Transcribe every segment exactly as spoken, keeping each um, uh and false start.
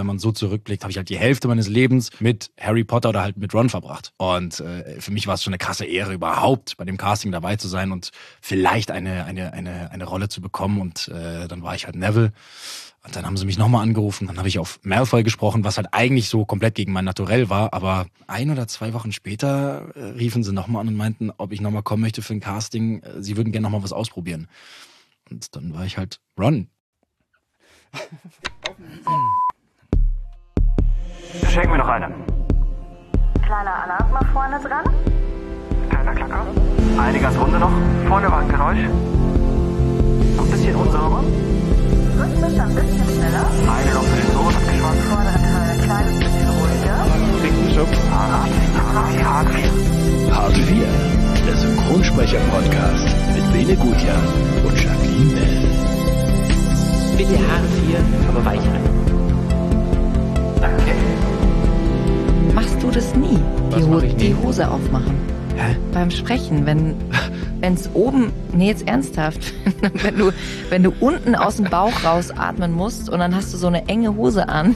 wenn man so zurückblickt, habe ich halt die Hälfte meines Lebens mit Harry Potter oder halt mit Ron verbracht. Und äh, für mich war es schon eine krasse Ehre, überhaupt bei dem Casting dabei zu sein und vielleicht eine eine eine eine Rolle zu bekommen. Und äh, dann war ich halt Neville. Und dann haben sie mich nochmal angerufen, dann habe ich auf Malfoy gesprochen, was halt eigentlich so komplett gegen mein Naturell war. Aber ein oder zwei Wochen später äh, riefen sie nochmal an und meinten, ob ich nochmal kommen möchte für ein Casting. Äh, sie würden gerne nochmal was ausprobieren. Und dann war ich halt Ron. Schenken wir noch eine. Kleiner Alarm mal vorne dran. Kleiner Klacker. Eine Gasrunde noch. Vorne war ein Geräusch. Noch ein bisschen unsauber. Rhythmisch ein bisschen schneller. Eine noch für den Ton abgeschwommen. Vordere Teil ein kleines bisschen ruhiger. Linken Schub. Hart vier. Hart vier. Der Synchronsprecher-Podcast mit Bene Gutjahr und Jacqueline Bell. Bitte Hart vier, aber weicher. Danke. Machst du das nie? Was Die, Ho- mach ich nie? die Hose aufmachen. Hä? Beim Sprechen, wenn es oben, nee, jetzt ernsthaft, wenn du, wenn du unten aus dem Bauch rausatmen musst und dann hast du so eine enge Hose an.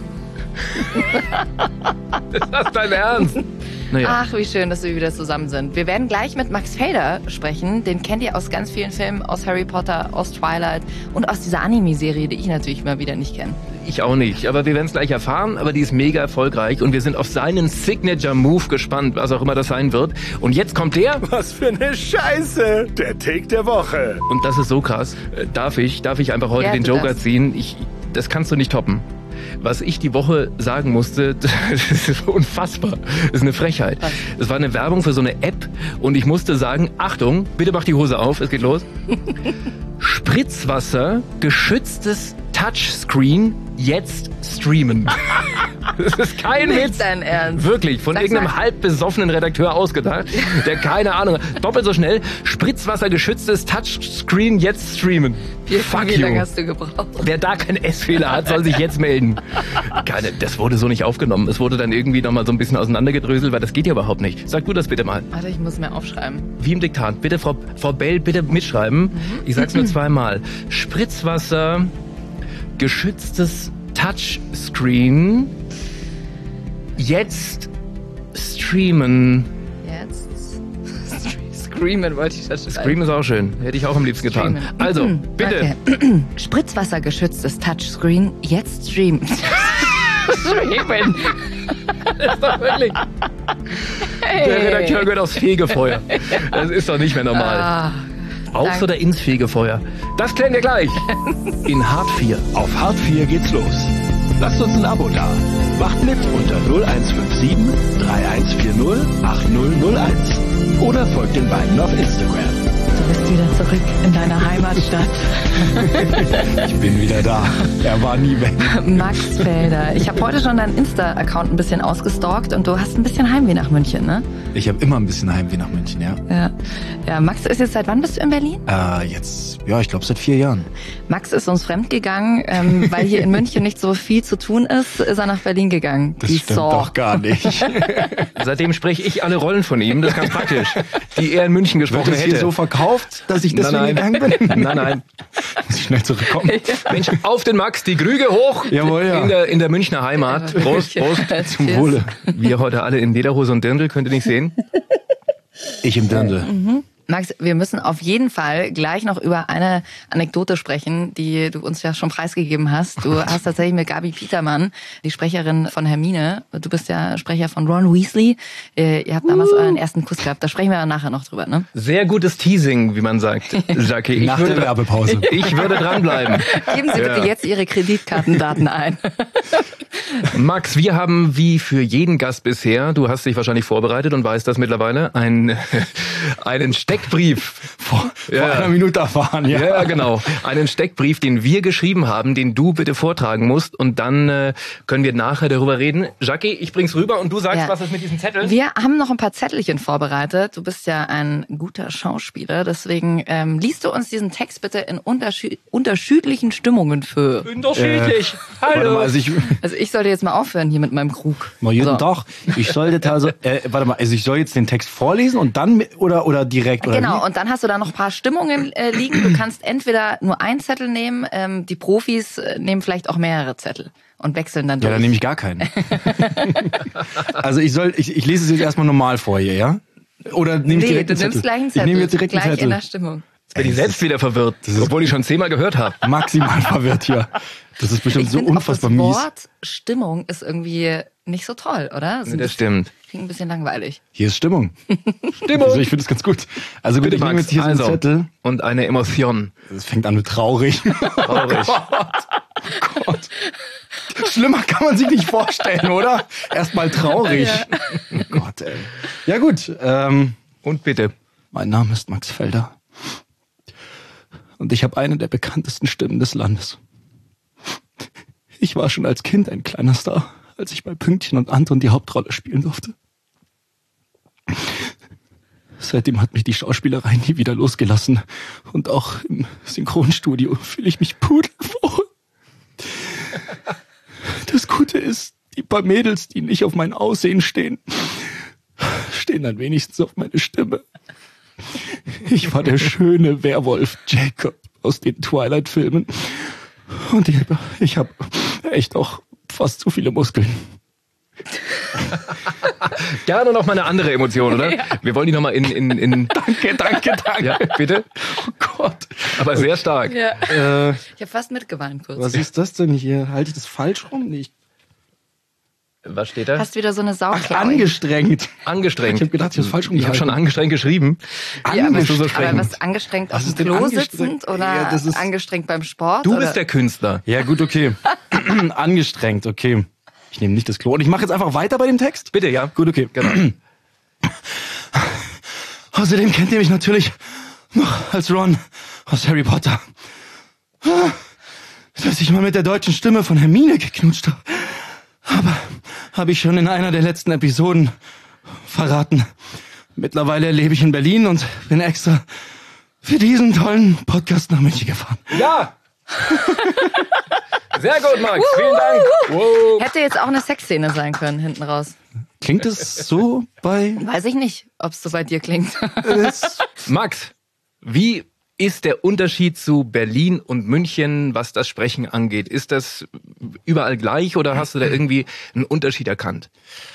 Ist das dein Ernst? Naja. Ach, wie schön, dass wir wieder zusammen sind. Wir werden gleich mit Max Felder sprechen. Den kennt ihr aus ganz vielen Filmen, aus Harry Potter, aus Twilight und aus dieser Anime-Serie, die ich natürlich mal wieder nicht kenne. Ich auch nicht, aber wir werden es gleich erfahren. Aber die ist mega erfolgreich und wir sind auf seinen Signature-Move gespannt, was auch immer das sein wird. Und jetzt kommt der. Was für eine Scheiße! Der Take der Woche. Und das ist so krass. Äh, Darf ich, darf ich einfach heute Ja, den tu Joker das. ziehen? Ich, das kannst du nicht toppen. Was ich die Woche sagen musste, das ist unfassbar. Das ist eine Frechheit. Was? Es war eine Werbung für so eine App und ich musste sagen, Achtung, bitte mach die Hose auf, es geht los. Spritzwasser, geschütztes Touchscreen, jetzt streamen. Das ist kein Nicht Witz. dein Ernst. Wirklich, von Sag's irgendeinem mal. halb besoffenen Redakteur ausgedacht, der keine Ahnung hat. Doppelt so schnell, Spritzwasser, geschütztes Touchscreen, jetzt streamen. Wie, Fuck wie you. lange hast du gebraucht? Wer da keinen S-Fehler hat, soll sich jetzt melden. Keine, das wurde so nicht aufgenommen. Es wurde dann irgendwie nochmal so ein bisschen auseinandergedröselt, weil das geht ja überhaupt nicht. Sag du das bitte mal. Warte, ich muss mir aufschreiben. Wie im Diktat. Bitte, Frau, Frau Bell, bitte mitschreiben. Ich sag's nur zweimal. Spritzwasser, geschütztes Touchscreen, jetzt streamen. Jetzt. Screamen wollte ich das schreiben. Scream ist auch schön. Hätte ich auch am liebsten getan. Streamen. Also, Mhm. bitte. Okay. Spritzwassergeschütztes Touchscreen, jetzt streamen. Streamen. Das ist doch wirklich... Der Redakteur gehört aufs Fegefeuer. Das ist doch nicht mehr normal. Ah, Aufs danke. oder ins Fegefeuer? Das klären wir gleich. In Hart vier. Auf Hart vier geht's los. Lasst uns ein Abo da. Macht mit unter null eins fünf sieben, drei eins vier null, acht null null eins. Oder folgt den beiden auf Instagram. Du bist wieder zurück in deiner Heimatstadt. Ich bin wieder da. Er war nie weg. Max Felder. Ich habe heute schon deinen Insta-Account ein bisschen ausgestalkt und du hast ein bisschen Heimweh nach München, ne? Ich habe immer ein bisschen Heimweh nach München, ja. Ja. Ja, Max ist jetzt, seit wann bist du in Berlin? Äh, jetzt, ja, ich glaube seit vier Jahren. Max ist uns fremdgegangen, ähm, weil hier in München nicht so viel zu tun ist, ist er nach Berlin gegangen. Das Die stimmt Sau. doch gar nicht. Seitdem spreche ich alle Rollen von ihm. Das ist ganz praktisch. Die er in München Wird gesprochen es hier hätte. so verkauft, dass ich deswegen nein, nein. gegangen bin? Nein, nein. Muss ich schnell zurückkommen. Mensch, auf den Max, die Krüge hoch. Jawohl, ja. In der, in der Münchner Heimat. Prost, Prost. Zum Wohle. Wir heute alle in Lederhose und Dirndl, könnt ihr nicht sehen. Ich im Dirndl. Max, wir müssen auf jeden Fall gleich noch über eine Anekdote sprechen, die du uns ja schon preisgegeben hast. Du hast tatsächlich mit Gabi Petermann, die Sprecherin von Hermine, du bist ja Sprecher von Ron Weasley. Ihr habt damals Uh. euren ersten Kuss gehabt. Da sprechen wir nachher noch drüber, ne? Sehr gutes Teasing, wie man sagt, Jackie. Ich Nach der würde, Werbepause. ich würde dranbleiben. Geben Sie bitte Ja. jetzt Ihre Kreditkartendaten ein. Max, wir haben wie für jeden Gast bisher, du hast dich wahrscheinlich vorbereitet und weißt das mittlerweile, einen, einen Steckbrief. Vor, Ja. vor einer Minute erfahren, ja. Ja, genau. Einen Steckbrief, den wir geschrieben haben, den du bitte vortragen musst und dann äh, können wir nachher darüber reden. Jackie, ich bring's rüber und du sagst, Ja. was ist mit diesem Zettel? Wir haben noch ein paar Zettelchen vorbereitet. Du bist ja ein guter Schauspieler, deswegen ähm, liest du uns diesen Text bitte in unterschied- unterschiedlichen Stimmungen für. Unterschiedlich. Warte Hallo. mal, also ich, Also ich sollte jetzt mal aufhören hier mit meinem Krug. Mal jeden So. Tag. Ich sollte also, äh, warte mal, also ich soll jetzt den Text vorlesen und dann mit, oder oder direkt oder Genau, wie? und dann hast du da noch ein paar Stimmungen äh, liegen. Du kannst entweder nur einen Zettel nehmen, ähm, die Profis äh, nehmen vielleicht auch mehrere Zettel und wechseln dann Ja, durch. dann nehme ich gar keinen. Also ich soll, ich, ich lese es jetzt erstmal normal vor hier, ja? Oder nehme ich Nee, direkt du einen Zettel? nimmst gleich einen Zettel. Ich nehme jetzt direkt gleich einen in Zettel. der Stimmung. Jetzt bin ich selbst wieder verwirrt, obwohl ich schon zehnmal gehört habe. Maximal verwirrt hier. Das ist bestimmt Ich so finde auch unfassbar das mies. Wort Stimmung ist irgendwie nicht so toll, oder? Ist ein Das bisschen- stimmt. Klingt ein bisschen langweilig. Hier ist Stimmung. Stimmung. Also ich finde es ganz gut. Also gut, Bitte, ich nehme Max, jetzt hier so einen also, Zettel. und eine Emotion. Das fängt an mit traurig. Traurig. Oh Gott. Schlimmer kann man sich nicht vorstellen, oder? Erstmal traurig. Oh Gott, ey. Ja gut, ähm, Und bitte. mein Name ist Max Felder. Und ich habe eine der bekanntesten Stimmen des Landes. Ich war schon als Kind ein kleiner Star, als ich bei Pünktchen und Anton die Hauptrolle spielen durfte. Seitdem hat mich die Schauspielerei nie wieder losgelassen. Und auch im Synchronstudio fühle ich mich pudelwohl. Das Gute ist, die paar Mädels, die nicht auf mein Aussehen stehen, stehen dann wenigstens auf meine Stimme. Ich war der schöne Werwolf Jacob aus den Twilight-Filmen. Und ich, ich habe echt auch fast zu viele Muskeln. Gerne noch mal eine andere Emotion, oder? Wir wollen die noch mal in... in, in Danke, danke, danke. ja, bitte? Oh Gott. Aber sehr stark. Ja. Äh, Ich habe fast mitgeweint kurz. was ist das denn hier? Halte ich das falsch rum? Nee, ich, Was steht da? Hast wieder so eine ach, Sauklaue. angestrengt. Angestrengt. Ich habe gedacht, ich habe falsch Ich habe rumgehalten. schon angestrengt geschrieben. Ja, aber, Bist du so aber streng? was angestrengt Was auf ist dem denn Klo angestrengt? sitzend oder Ja, das ist- angestrengt beim Sport? Du oder? bist der Künstler. Ja gut, okay. Angestrengt, okay. Ich nehme nicht das Klo. Und ich mache jetzt einfach weiter bei dem Text? Bitte, ja. Gut, okay. Genau. Außerdem kennt ihr mich natürlich noch als Ron aus Harry Potter. Dass ich mal mit der deutschen Stimme von Hermine geknutscht habe. Aber habe ich schon in einer der letzten Episoden verraten. Mittlerweile lebe ich in Berlin und bin extra für diesen tollen Podcast nach München gefahren. Ja! Sehr gut, Max. Vielen Dank. Wow. Hätte jetzt auch eine Sexszene sein können, hinten raus. Klingt es so bei... Weiß ich nicht, ob es so bei dir klingt. Max, wie ist der Unterschied zu Berlin und München, was das Sprechen angeht? Ist das überall gleich oder hast du da irgendwie einen Unterschied erkannt?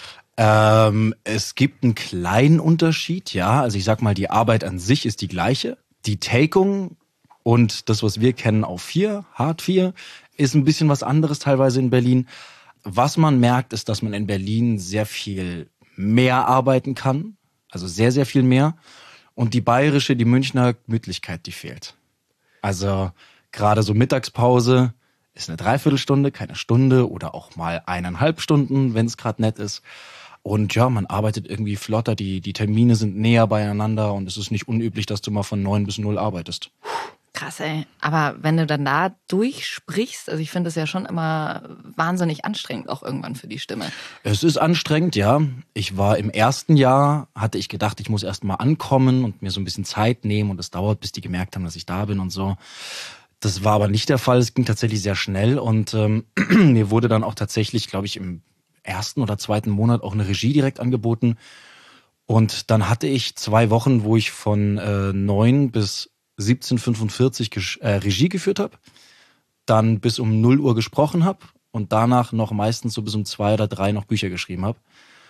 Ähm, es gibt einen kleinen Unterschied, ja. Also ich sag mal, die Arbeit an sich ist die gleiche. Die Takung und das, was wir kennen auf vier, Hard vier, ist ein bisschen was anderes teilweise in Berlin. Was man merkt, ist, dass man in Berlin sehr viel mehr arbeiten kann. Also sehr, sehr viel mehr. Und die bayerische, die Münchner Gemütlichkeit, die fehlt. Also gerade so Mittagspause ist eine Dreiviertelstunde, keine Stunde oder auch mal eineinhalb Stunden, wenn es gerade nett ist. Und ja, man arbeitet irgendwie flotter, die, die Termine sind näher beieinander und es ist nicht unüblich, dass du mal von neun bis null arbeitest. Krass, ey. Aber wenn du dann da durchsprichst, also ich finde es ja schon immer wahnsinnig anstrengend, auch irgendwann für die Stimme. Es ist anstrengend, ja. Ich war im ersten Jahr, hatte ich gedacht, ich muss erst mal ankommen und mir so ein bisschen Zeit nehmen und es dauert, bis die gemerkt haben, dass ich da bin und so. Das war aber nicht der Fall. Es ging tatsächlich sehr schnell und ähm, mir wurde dann auch tatsächlich, glaube ich, im ersten oder zweiten Monat auch eine Regie direkt angeboten. Und dann hatte ich zwei Wochen, wo ich von äh, neun bis siebzehn Uhr fünfundvierzig gesch- äh, Regie geführt habe, dann bis um null Uhr gesprochen habe und danach noch meistens so bis um zwei oder drei noch Bücher geschrieben habe.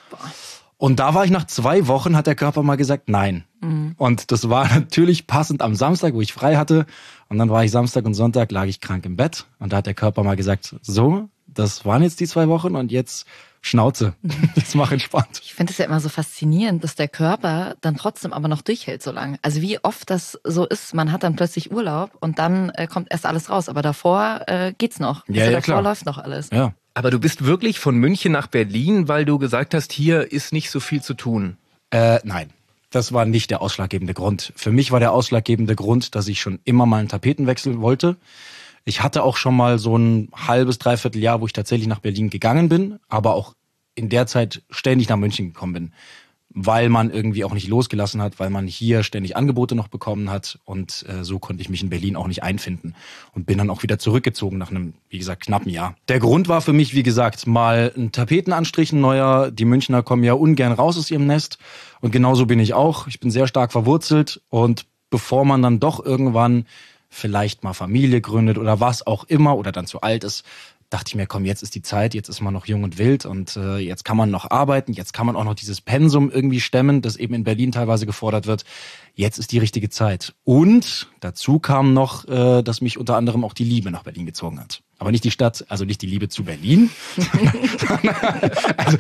Und da war ich nach zwei Wochen, hat der Körper mal gesagt, nein. Mhm. Und das war natürlich passend am Samstag, wo ich frei hatte. Und dann war ich Samstag und Sonntag, lag ich krank im Bett. Und da hat der Körper mal gesagt, so, das waren jetzt die zwei Wochen und jetzt Schnauze. Jetzt mach entspannt. Ich finde es ja immer so faszinierend, dass der Körper dann trotzdem aber noch durchhält so lange. Also wie oft das so ist, man hat dann plötzlich Urlaub und dann äh, kommt erst alles raus. Aber davor äh, geht's noch. Ja, also ja, davor klar. läuft noch alles. Ja. Aber du bist wirklich von München nach Berlin, weil du gesagt hast, hier ist nicht so viel zu tun. Äh, nein. Das war nicht der ausschlaggebende Grund. Für mich war der ausschlaggebende Grund, dass ich schon immer mal einen Tapetenwechsel wollte. Ich hatte auch schon mal so ein halbes, dreiviertel Jahr, wo ich tatsächlich nach Berlin gegangen bin, aber auch in der Zeit ständig nach München gekommen bin. weil man irgendwie auch nicht losgelassen hat, weil man hier ständig Angebote noch bekommen hat und äh, so konnte ich mich in Berlin auch nicht einfinden und bin dann auch wieder zurückgezogen nach einem, wie gesagt, knappen Jahr. Der Grund war für mich, wie gesagt, mal ein Tapetenanstrich, ein neuer. Die Münchner kommen ja ungern raus aus ihrem Nest und genauso bin ich auch. Ich bin sehr stark verwurzelt und bevor man dann doch irgendwann vielleicht mal Familie gründet oder was auch immer oder dann zu alt ist, dachte ich mir, komm, jetzt ist die Zeit, jetzt ist man noch jung und wild und äh, jetzt kann man noch arbeiten, jetzt kann man auch noch dieses Pensum irgendwie stemmen, das eben in Berlin teilweise gefordert wird. Jetzt ist die richtige Zeit. Und dazu kam noch, äh, dass mich unter anderem auch die Liebe nach Berlin gezogen hat. Aber nicht die Stadt, also nicht die Liebe zu Berlin, sondern, also,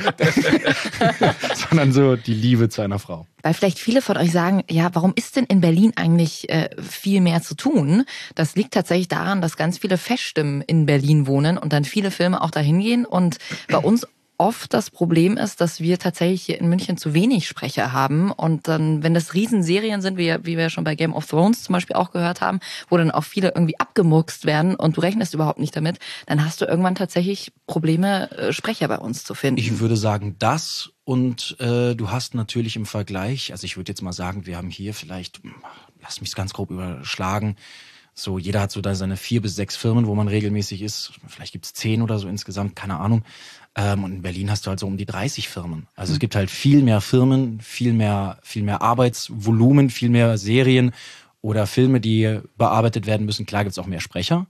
sondern so die Liebe zu einer Frau. Weil vielleicht viele von euch sagen, ja, warum ist denn in Berlin eigentlich äh, viel mehr zu tun? Das liegt tatsächlich daran, dass ganz viele Feststimmen in Berlin wohnen und dann viele Filme auch dahin gehen. Und bei uns oft das Problem ist, dass wir tatsächlich hier in München zu wenig Sprecher haben. Und dann, wenn das Riesenserien sind, wie, wie wir schon bei Game of Thrones zum Beispiel auch gehört haben, wo dann auch viele irgendwie abgemurkst werden und du rechnest überhaupt nicht damit, dann hast du irgendwann tatsächlich Probleme, Sprecher bei uns zu finden. Ich würde sagen, das und äh, du hast natürlich im Vergleich, also ich würde jetzt mal sagen, wir haben hier vielleicht, lass mich es ganz grob überschlagen, so jeder hat so da seine vier bis sechs Firmen, wo man regelmäßig ist. Vielleicht gibt's zehn oder so insgesamt, keine Ahnung. Ähm, und in Berlin hast du halt so um die dreißig Firmen. Also mhm. es gibt halt viel mehr Firmen, viel mehr, viel mehr Arbeitsvolumen, viel mehr Serien oder Filme, die bearbeitet werden müssen. Klar gibt's auch mehr Sprecher.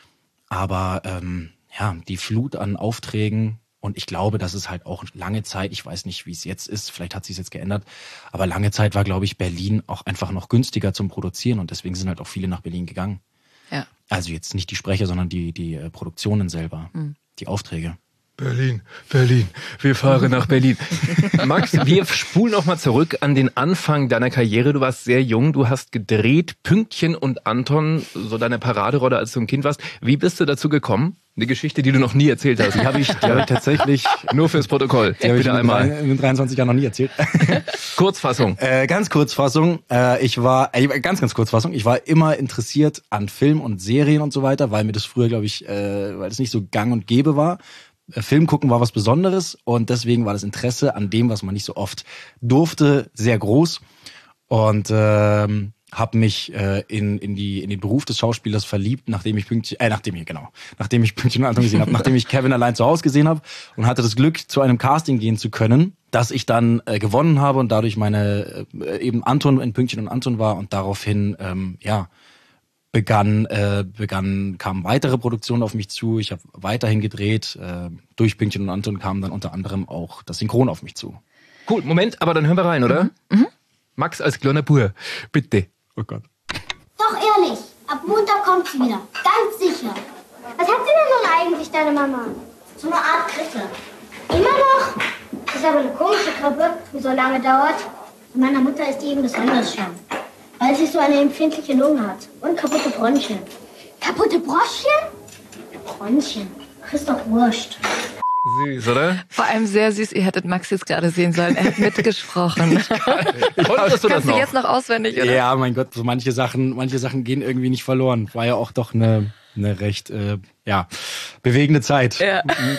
Aber ähm, ja, die Flut an Aufträgen. Und ich glaube, dass es halt auch lange Zeit, ich weiß nicht, wie es jetzt ist, vielleicht hat sich jetzt geändert, aber lange Zeit war, glaube ich, Berlin auch einfach noch günstiger zum Produzieren und deswegen sind halt auch viele nach Berlin gegangen. Ja. Also jetzt nicht die Sprecher, sondern die, die äh, Produktionen selber, mhm. die Aufträge. Berlin, Berlin, wir fahren nach Berlin. Max, wir spulen noch mal zurück an den Anfang deiner Karriere. Du warst sehr jung, du hast gedreht, Pünktchen und Anton, so deine Paraderolle, als du ein Kind warst. Wie bist du dazu gekommen? Eine Geschichte, die du noch nie erzählt hast. Die habe ich, die hab ich tatsächlich nur fürs Protokoll. Die habe ich einmal in dreiundzwanzig Jahren noch nie erzählt. Kurzfassung. Äh, ganz Kurzfassung. Äh, ich war, äh, ganz, ganz Kurzfassung. Ich war immer interessiert an Film und Serien und so weiter, weil mir das früher, glaube ich, äh, weil es nicht so gang und gäbe war. Film gucken war was Besonderes und deswegen war das Interesse an dem, was man nicht so oft durfte, sehr groß und ähm, habe mich äh, in in die in den Beruf des Schauspielers verliebt, nachdem ich Pünktchen, äh, nachdem ich genau, nachdem ich Pünktchen und Anton gesehen habe, nachdem ich Kevin allein zu Hause gesehen habe und hatte das Glück, zu einem Casting gehen zu können, dass ich dann äh, gewonnen habe und dadurch meine äh, eben Anton in Pünktchen und Anton war und daraufhin ähm, ja begann, äh, begann, kamen weitere Produktionen auf mich zu. Ich habe weiterhin gedreht. Äh, durch Pünktchen und Anton kam dann unter anderem auch das Synchron auf mich zu. Cool, Moment, aber dann hören wir rein, oder? Mhm. Mhm. Max als kleiner Bur, bitte. Oh Gott. Doch ehrlich, ab Montag kommt sie wieder. Ganz sicher. Was hat sie denn nun eigentlich, deine Mama? So eine Art Grippe. Immer noch? Das ist aber eine komische Grippe, die so lange dauert. Bei meiner Mutter ist die eben besonders schlimm. Weil sie so eine empfindliche Lunge hat. Und kaputte Bronchien. Kaputte Bronchien? Bronchien. Ist doch wurscht. Süß, oder? Vor allem sehr süß. Ihr hättet Max jetzt gerade sehen sollen. Er hat mitgesprochen. Konntest du das Kannst noch? du jetzt noch auswendig, oder? Ja, mein Gott, so manche Sachen, manche Sachen gehen irgendwie nicht verloren. War ja auch doch eine, eine recht, äh, ja, bewegende Zeit. Ja.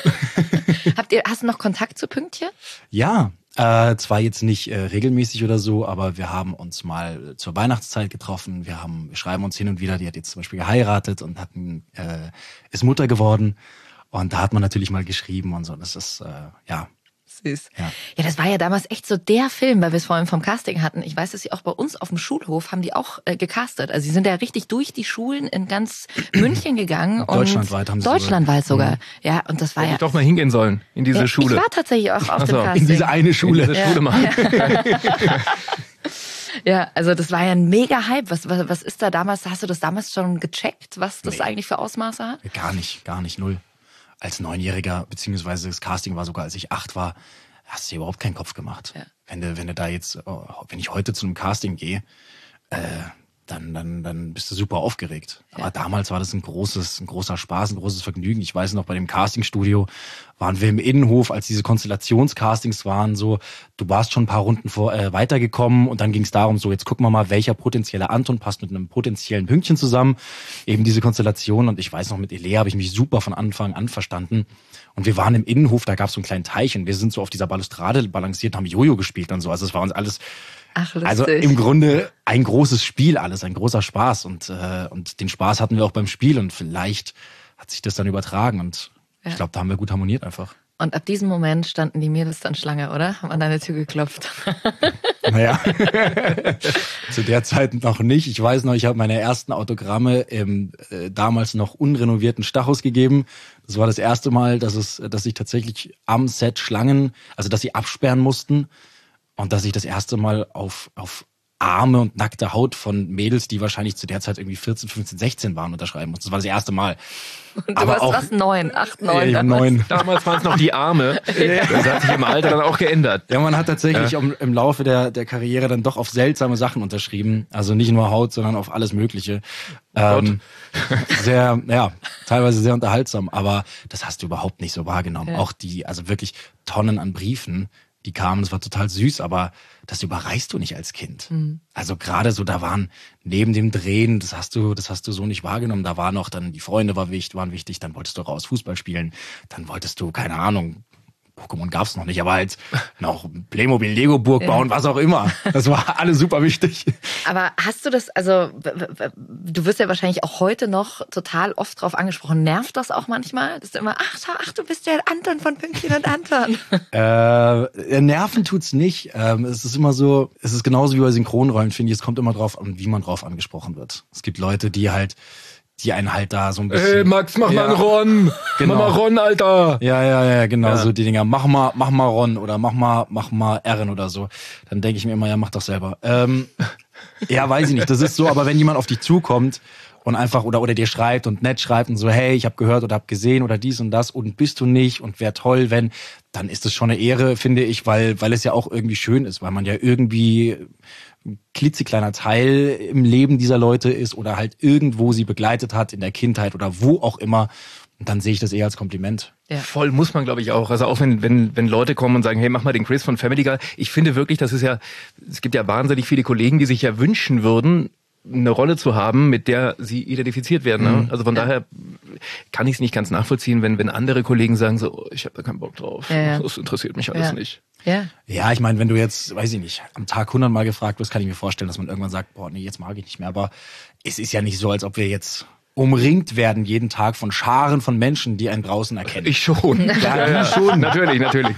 Habt ihr, hast du noch Kontakt zu Pünktchen? Ja. Äh, zwar jetzt nicht äh, regelmäßig oder so, aber wir haben uns mal zur Weihnachtszeit getroffen. Wir haben, wir schreiben uns hin und wieder. Die hat jetzt zum Beispiel geheiratet und hat, äh, ist Mutter geworden. Und da hat man natürlich mal geschrieben und so. Das ist, äh, ja. Süß. Ja. Ja, das war ja damals echt so der Film, weil wir es vorhin vom Casting hatten. Ich weiß, dass sie auch bei uns auf dem Schulhof haben die auch äh, gecastet. Also sie sind ja richtig durch die Schulen in ganz München gegangen. Und Deutschlandweit haben sie Deutschlandweit sogar. sogar. Ja, und das war Hätte ja... ich doch mal hingehen sollen, in diese ja, Schule. Ich war tatsächlich auch auf Ach dem so, Casting. In diese eine Schule. In diese Ja. Schule mal. Ja. Ja, also das war ja ein mega Hype. Was, was, was ist da damals, hast du das damals schon gecheckt, was das Nee. eigentlich für Ausmaße hat? Gar nicht, gar nicht, null. Als Neunjähriger, beziehungsweise das Casting war sogar, als ich acht war, hast du dir überhaupt keinen Kopf gemacht. Ja. Wenn du, wenn du da jetzt, oh, wenn ich heute zu einem Casting gehe, äh, dann, dann, dann bist du super aufgeregt. Ja. Aber damals war das ein großes, ein großer Spaß, ein großes Vergnügen. Ich weiß noch, bei dem Castingstudio waren wir im Innenhof, als diese Konstellationscastings waren, so, du warst schon ein paar Runden vor, äh, weitergekommen und dann ging es darum, so, jetzt gucken wir mal, welcher potenzielle Anton passt mit einem potenziellen Pünktchen zusammen. Eben diese Konstellation. Und ich weiß noch, mit Elea habe ich mich super von Anfang an verstanden. Und wir waren im Innenhof, da gab es so einen kleinen Teich und wir sind so auf dieser Balustrade balanciert, haben Jojo gespielt und so. Also es war uns alles, Ach, lustig. also im Grunde ein großes Spiel alles, ein großer Spaß. Und, äh, und den Spaß hatten wir auch beim Spiel und vielleicht hat sich das dann übertragen. Und ja. ich glaube, da haben wir gut harmoniert einfach. Und ab diesem Moment standen die Mädels dann Schlange, oder? Haben an deine Tür geklopft. Naja, zu der Zeit noch nicht. Ich weiß noch, ich habe meine ersten Autogramme im äh, damals noch unrenovierten Stachus gegeben. Das war das erste Mal, dass es, dass ich tatsächlich am Set Schlangen, also dass sie absperren mussten und dass ich das erste Mal auf auf Arme und nackte Haut von Mädels, die wahrscheinlich zu der Zeit irgendwie vierzehn, fünfzehn, sechzehn waren, unterschreiben musste. Das war das erste Mal. Und du aber warst auch, was? Neun, acht, neun? Ja, neun. Damals waren es noch die Arme. Das hat sich im Alter dann auch geändert. Ja, man hat tatsächlich ja. im, im Laufe der, der Karriere dann doch auf seltsame Sachen unterschrieben. Also nicht nur Haut, sondern auf alles Mögliche. Oh ähm, sehr, ja, teilweise sehr unterhaltsam. Aber das hast du überhaupt nicht so wahrgenommen. Ja. Auch die, also wirklich Tonnen an Briefen, die kamen, das war total süß, aber das überreichst du nicht als Kind. Mhm. Also gerade so, da waren neben dem Drehen, das hast du, das hast du so nicht wahrgenommen, da war noch dann, die Freunde war wichtig, waren wichtig, dann wolltest du raus Fußball spielen, dann wolltest du, keine Ahnung, Pokémon gab's noch nicht, aber halt noch Playmobil, Lego-Burg bauen, ja. was auch immer. Das war alles super wichtig. Aber hast du das, also du wirst ja wahrscheinlich auch heute noch total oft drauf angesprochen. Nervt das auch manchmal? Dass du immer, ach, ach du bist der Anton von Pünktchen und Anton. Äh, nerven tut's nicht. Ähm, es ist immer so, es ist genauso wie bei Synchronrollen, finde ich, es kommt immer drauf an, wie man drauf angesprochen wird. Es gibt Leute, die halt die einen halt da so ein bisschen... Ey, Max, mach ja. mal einen Ron! Genau. Mach mal Ron, Alter! Ja, ja, ja, genau, ja. so die Dinger. Mach mal, mach mal Ron oder mach mal, mach mal Erin oder so. Dann denke ich mir immer, ja, mach doch selber. Ähm, ja, weiß ich nicht, das ist so, aber wenn jemand auf dich zukommt und einfach, oder oder dir schreibt und nett schreibt und so, hey, ich habe gehört oder habe gesehen oder dies und das und bist du nicht und wäre toll, wenn, dann ist das schon eine Ehre, finde ich, weil weil es ja auch irgendwie schön ist, weil man ja irgendwie ein klitzekleiner Teil im Leben dieser Leute ist oder halt irgendwo sie begleitet hat in der Kindheit oder wo auch immer. Und dann sehe ich das eher als Kompliment. Ja. Voll muss man, glaube ich, auch. Also auch wenn, wenn, wenn Leute kommen und sagen, hey, mach mal den Chris von Family Guy. Ich finde wirklich, das ist ja, es gibt ja wahnsinnig viele Kollegen, die sich ja wünschen würden, eine Rolle zu haben, mit der sie identifiziert werden. Ne? Mhm. Also von ja. daher kann ich es nicht ganz nachvollziehen, wenn, wenn andere Kollegen sagen so, oh, ich habe da keinen Bock drauf. Ja, ja. Das interessiert mich alles ja. nicht. Ja, ja, ich meine, wenn du jetzt, weiß ich nicht, am Tag hundertmal gefragt wirst, kann ich mir vorstellen, dass man irgendwann sagt, boah, nee, jetzt mag ich nicht mehr. Aber es ist ja nicht so, als ob wir jetzt umringt werden jeden Tag von Scharen von Menschen, die einen draußen erkennen. Ich schon. Ja, ja, schon. Natürlich, natürlich.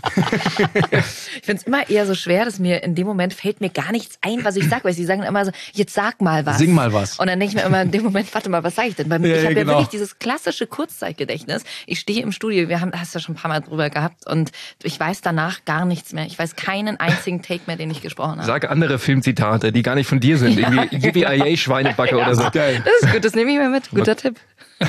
Ich finde es immer eher so schwer, dass mir in dem Moment fällt mir gar nichts ein, was ich sage, weil sie sagen immer so, jetzt sag mal was. Sing mal was. Und dann denke ich mir immer in dem Moment, warte mal, was sage ich denn? Weil ja, ich habe ja, genau. ja wirklich dieses klassische Kurzzeitgedächtnis. Ich stehe im Studio, wir haben, hast ja schon ein paar Mal drüber gehabt und ich weiß danach gar nichts mehr. Ich weiß keinen einzigen Take mehr, den ich gesprochen habe. Sag andere Filmzitate, die gar nicht von dir sind. Irgendwie Yippie I A Schweinebacke oder so. Geil. Das ist gut, das nehme ich mir mit. Guter Tipp.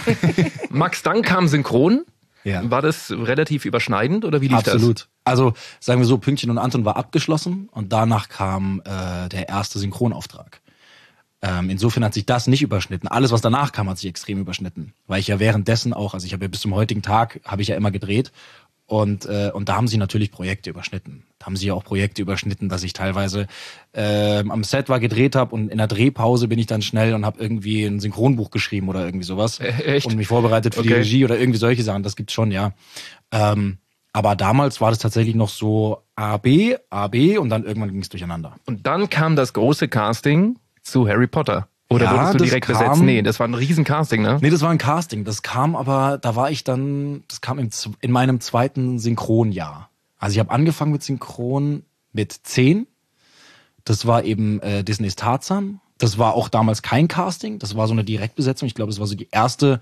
Max, dann kam Synchron. Ja. War das relativ überschneidend oder wie lief das? Absolut. Also sagen wir so, Pünktchen und Anton war abgeschlossen und danach kam äh, der erste Synchronauftrag. Ähm, insofern hat sich das nicht überschnitten. Alles, was danach kam, hat sich extrem überschnitten. Weil ich ja währenddessen auch, also ich habe ja bis zum heutigen Tag, habe ich ja immer gedreht. Und äh, und da haben sie natürlich Projekte überschnitten. Da haben sie ja auch Projekte überschnitten, dass ich teilweise äh, am Set war, gedreht habe und in der Drehpause bin ich dann schnell und habe irgendwie ein Synchronbuch geschrieben oder irgendwie sowas. Äh, echt? Und mich vorbereitet für okay. die Regie oder irgendwie solche Sachen. Das gibt's schon, ja. Ähm, aber damals war das tatsächlich noch so A, B, A, B und dann irgendwann ging es durcheinander. Und dann kam das große Casting zu Harry Potter. Oder ja, wurdest du direkt kam, besetzt? Nee, das war ein riesen Casting, ne? Nee, das war ein Casting. Das kam aber, da war ich dann, das kam im, in meinem zweiten Synchronjahr. Also ich habe angefangen mit Synchron mit zehn. Das war eben äh, Disneys Tarzan. Das war auch damals kein Casting. Das war so eine Direktbesetzung. Ich glaube, das war so die erste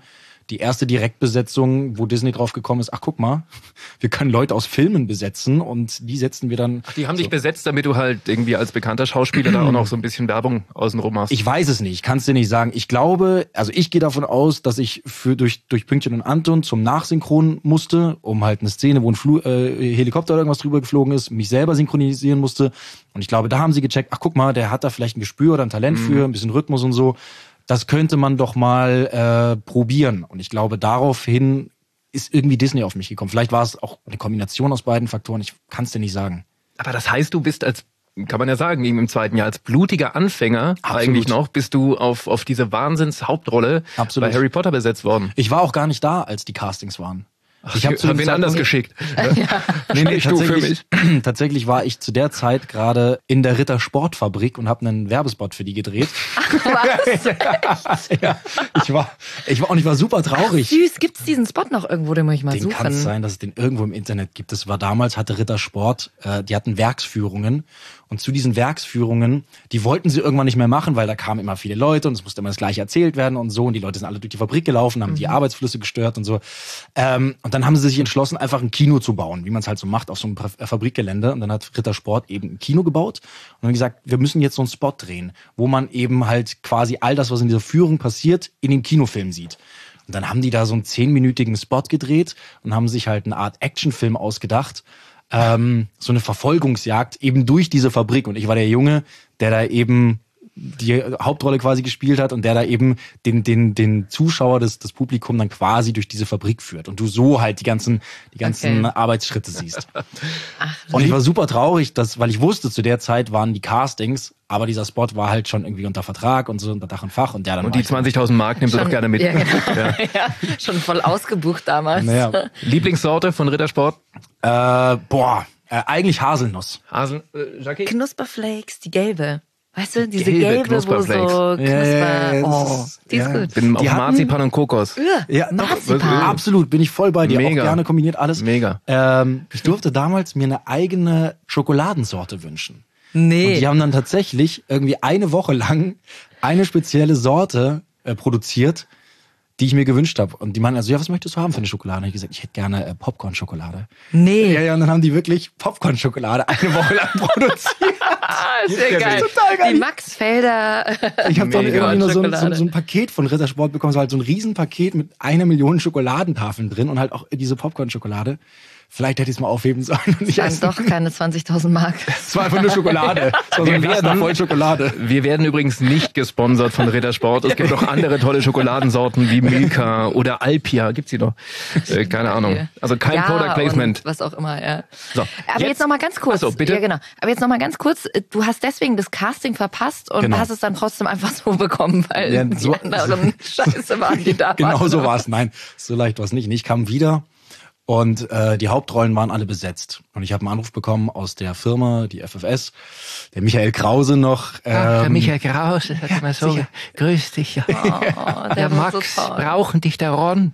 die erste Direktbesetzung, wo Disney drauf gekommen ist, ach guck mal, wir können Leute aus Filmen besetzen und die setzen wir dann... Ach, die haben so. dich besetzt, damit du halt irgendwie als bekannter Schauspieler da auch noch so ein bisschen Werbung außenrum hast. Ich weiß es nicht, ich kann es dir nicht sagen. Ich glaube, also ich gehe davon aus, dass ich für durch durch Pünktchen und Anton zum Nachsynchron musste, um halt eine Szene, wo ein Flu- äh, Helikopter oder irgendwas drüber geflogen ist, mich selber synchronisieren musste. Und ich glaube, da haben sie gecheckt, ach guck mal, der hat da vielleicht ein Gespür oder ein Talent mhm. für, ein bisschen Rhythmus und so. Das könnte man doch mal äh, probieren. Und ich glaube, daraufhin ist irgendwie Disney auf mich gekommen. Vielleicht war es auch eine Kombination aus beiden Faktoren. Ich kann es dir nicht sagen. Aber das heißt, du bist als, kann man ja sagen, eben im zweiten Jahr als blutiger Anfänger Absolut. eigentlich noch, bist du auf auf diese Wahnsinns-Hauptrolle bei Harry Potter besetzt worden. Ich war auch gar nicht da, als die Castings waren. Ach, ich habe hab wen anders geschickt. ja. Nee, nee, tatsächlich, tatsächlich war ich zu der Zeit gerade in der Ritter Sportfabrik und habe einen Werbespot für die gedreht. Ach, was? ja, ja. Ich war, ich war und ich war super traurig. Ach, süß, gibt's diesen Spot noch irgendwo, den muss ich mal den suchen? Den kann es sein, dass es den irgendwo im Internet gibt. Das war damals, hatte Ritter Sport, äh, die hatten Werksführungen. Und zu diesen Werksführungen, die wollten sie irgendwann nicht mehr machen, weil da kamen immer viele Leute und es musste immer das Gleiche erzählt werden und so. Und die Leute sind alle durch die Fabrik gelaufen, haben mhm. die Arbeitsflüsse gestört und so. Ähm, und dann haben sie sich entschlossen, einfach ein Kino zu bauen, wie man es halt so macht auf so einem Fabrikgelände. Und dann hat Ritter Sport eben ein Kino gebaut und haben gesagt, wir müssen jetzt so einen Spot drehen, wo man eben halt quasi all das, was in dieser Führung passiert, in dem Kinofilm sieht. Und dann haben die da so einen zehnminütigen Spot gedreht und haben sich halt eine Art Actionfilm ausgedacht. Ähm, so eine Verfolgungsjagd eben durch diese Fabrik. Und ich war der Junge, der da eben die Hauptrolle quasi gespielt hat und der da eben den den den Zuschauer, das das Publikum dann quasi durch diese Fabrik führt und du so halt die ganzen die ganzen okay. Arbeitsschritte siehst. Ach, und ich war super traurig, dass, weil ich wusste, zu der Zeit waren die Castings, aber dieser Spot war halt schon irgendwie unter Vertrag und so unter Dach und Fach und der dann und die zwanzigtausend Mark nimmst du doch gerne mit. Ja, genau. ja. ja, schon voll ausgebucht damals. Naja. Lieblingssorte von Rittersport? Äh, boah, äh, eigentlich Haselnuss. Hasel, äh, Jackie? Knusperflakes, die gelbe. Weißt du, diese gelbe, gelbe, wo so Knusper... Ja, ja, oh, die ist ja. gut. Bin die auf Marzipan und Kokos. Ja, Marzipan. Absolut, bin ich voll bei dir. Mega. Auch gerne kombiniert alles. Mega. Ähm, ich durfte damals mir eine eigene Schokoladensorte wünschen. Nee. Und die haben dann tatsächlich irgendwie eine Woche lang eine spezielle Sorte äh, produziert, die ich mir gewünscht habe. Und die meinen also, ja, was möchtest du haben für eine Schokolade? Und ich gesagt, ich hätte gerne äh, Popcorn-Schokolade. Nee. Ja, ja, und dann haben die wirklich Popcorn-Schokolade eine Woche lang produziert. Sehr geil. Total geil. Die Max-Felder. Ich habe dann irgendwie nur so, so, so ein Paket von Rittersport bekommen, so halt so ein Riesenpaket mit einer Million Schokoladentafeln drin und halt auch diese Popcorn-Schokolade. Vielleicht hätte ich es mal aufheben sollen. Das waren doch keine zwanzigtausend Mark. Es war einfach nur Schokolade. Es war so ein Laster voll Schokolade. Wir werden übrigens nicht gesponsert von Rittersport. Es gibt auch andere tolle Schokoladensorten wie Milka oder Alpia. Gibt's die noch? Äh, keine Ahnung. Also kein ja, Product Placement. Was auch immer, ja. So, aber jetzt, jetzt noch mal ganz kurz. Ach so, bitte? Ja, genau. Aber jetzt noch mal ganz kurz. Du hast deswegen das Casting verpasst und genau. hast es dann trotzdem einfach so bekommen, weil ja, die so, anderen Scheiße waren, die da waren. Genau so war es. Nein, so leicht war es nicht. Ich kam wieder. Und äh, die Hauptrollen waren alle besetzt. Und ich habe einen Anruf bekommen aus der Firma, die F F S, der Michael Krause noch. Ähm, Ach, der Michael Krause hat ja, mal so, sicher. grüß dich. Oh, der der Max, so brauchen dich der Ron.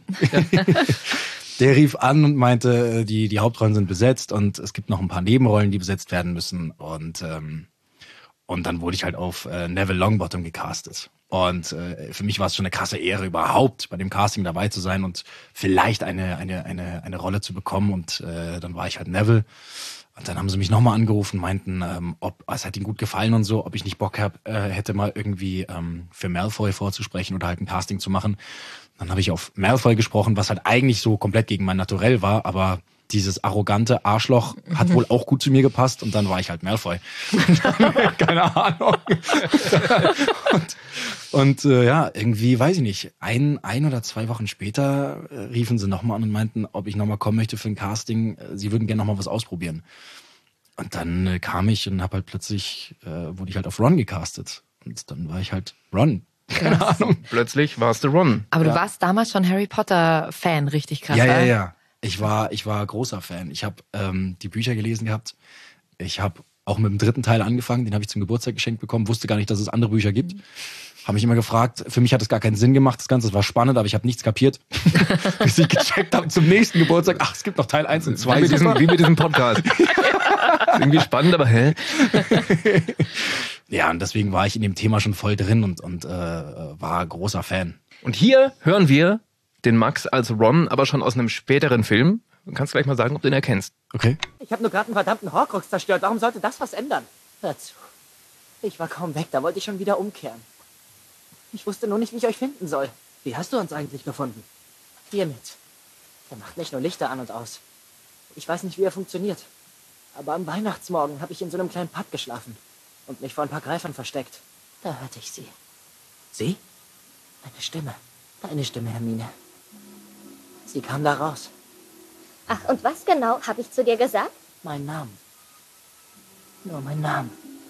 Der rief an und meinte, die die Hauptrollen sind besetzt und es gibt noch ein paar Nebenrollen, die besetzt werden müssen. Und ähm, und dann wurde ich halt auf äh, Neville Longbottom gecastet. Und äh, für mich war es schon eine krasse Ehre, überhaupt bei dem Casting dabei zu sein und vielleicht eine eine eine eine Rolle zu bekommen. Und äh, dann war ich halt Neville. Und dann haben sie mich nochmal angerufen, meinten, ähm, ob es hat ihnen gut gefallen und so, ob ich nicht Bock hab, äh, hätte mal irgendwie ähm, für Malfoy vorzusprechen oder halt ein Casting zu machen. Dann habe ich auf Malfoy gesprochen, was halt eigentlich so komplett gegen mein Naturell war, aber dieses arrogante Arschloch hat wohl auch gut zu mir gepasst und dann war ich halt Malfoy. Keine Ahnung. und und äh, ja, irgendwie, weiß ich nicht, ein ein oder zwei Wochen später äh, riefen sie nochmal an und meinten, ob ich nochmal kommen möchte für ein Casting. Äh, sie würden gerne nochmal was ausprobieren. Und dann äh, kam ich und hab halt plötzlich, äh, wurde ich halt auf Ron gecastet. Und dann war ich halt Ron. Keine Ahnung. Plötzlich warst du Ron. Aber ja. du warst damals schon Harry Potter-Fan, richtig krass. Ja, ja, ja. Ich war, ich war großer Fan. Ich habe ähm, die Bücher gelesen gehabt. Ich habe auch mit dem dritten Teil angefangen. Den habe ich zum Geburtstag geschenkt bekommen. Wusste gar nicht, dass es andere Bücher gibt. Habe mich immer gefragt. Für mich hat es gar keinen Sinn gemacht. Das Ganze, es war spannend, aber ich habe nichts kapiert. Bis ich gecheckt habe zum nächsten Geburtstag. Ach, es gibt noch Teil eins und zwei. Wie mit diesem, wie mit diesem Podcast. Irgendwie spannend, aber hä? Ja, und deswegen war ich in dem Thema schon voll drin und, und äh, war großer Fan. Und hier hören wir den Max als Ron, aber schon aus einem späteren Film. Du kannst gleich mal sagen, ob du den erkennst. Okay. Ich habe nur gerade einen verdammten Horcrux zerstört. Warum sollte das was ändern? Hör zu. Ich war kaum weg, da wollte ich schon wieder umkehren. Ich wusste nur nicht, wie ich euch finden soll. Wie hast du uns eigentlich gefunden? Hiermit. Der macht nicht nur Lichter an und aus. Ich weiß nicht, wie er funktioniert. Aber am Weihnachtsmorgen habe ich in so einem kleinen Pub geschlafen und mich vor ein paar Greifern versteckt. Da hörte ich sie. Sie? Eine Stimme. Deine Stimme, Hermine. Sie kam da raus. Ach, und was genau habe ich zu dir gesagt? Mein Namen. Nur mein Name.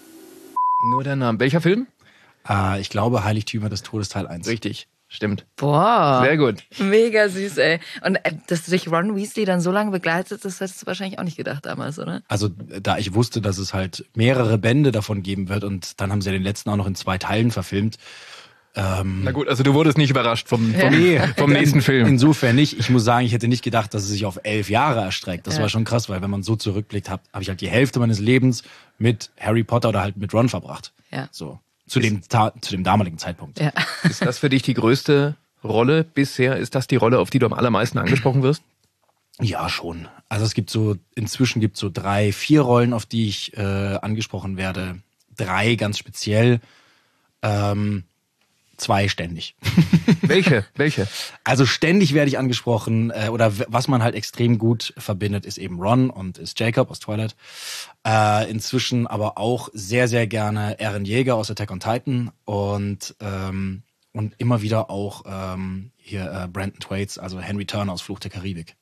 Nur der Name. Welcher Film? Äh, ich glaube, Heiligtümer des Todes Teil eins. Richtig, stimmt. Boah. Sehr gut. Mega süß, ey. Und äh, dass du dich Ron Weasley dann so lange begleitet, das hättest du wahrscheinlich auch nicht gedacht damals, oder? Also da ich wusste, dass es halt mehrere Bände davon geben wird und dann haben sie ja den letzten auch noch in zwei Teilen verfilmt. Ähm, Na gut, also du wurdest nicht überrascht vom, vom, Nee, vom nächsten Film. Insofern nicht. Ich muss sagen, ich hätte nicht gedacht, dass es sich auf elf Jahre erstreckt. Das Ja. war schon krass, weil wenn man so zurückblickt, habe hab ich halt die Hälfte meines Lebens mit Harry Potter oder halt mit Ron verbracht. Ja. So. Zu dem, ta- zu dem damaligen Zeitpunkt. Ja. Ist das für dich die größte Rolle bisher? Ist das die Rolle, auf die du am allermeisten angesprochen wirst? Ja, schon. Also es gibt so, inzwischen gibt es so drei, vier Rollen, auf die ich äh, angesprochen werde. Drei ganz speziell. Ähm, zwei ständig. Welche? Welche? Also ständig werde ich angesprochen, äh, oder w- was man halt extrem gut verbindet, ist eben Ron und ist Jacob aus Twilight. Äh, inzwischen aber auch sehr, sehr gerne Eren Yeager aus Attack on Titan und ähm, und immer wieder auch ähm, hier äh, Brandon Thwaites, also Henry Turner aus Fluch der Karibik.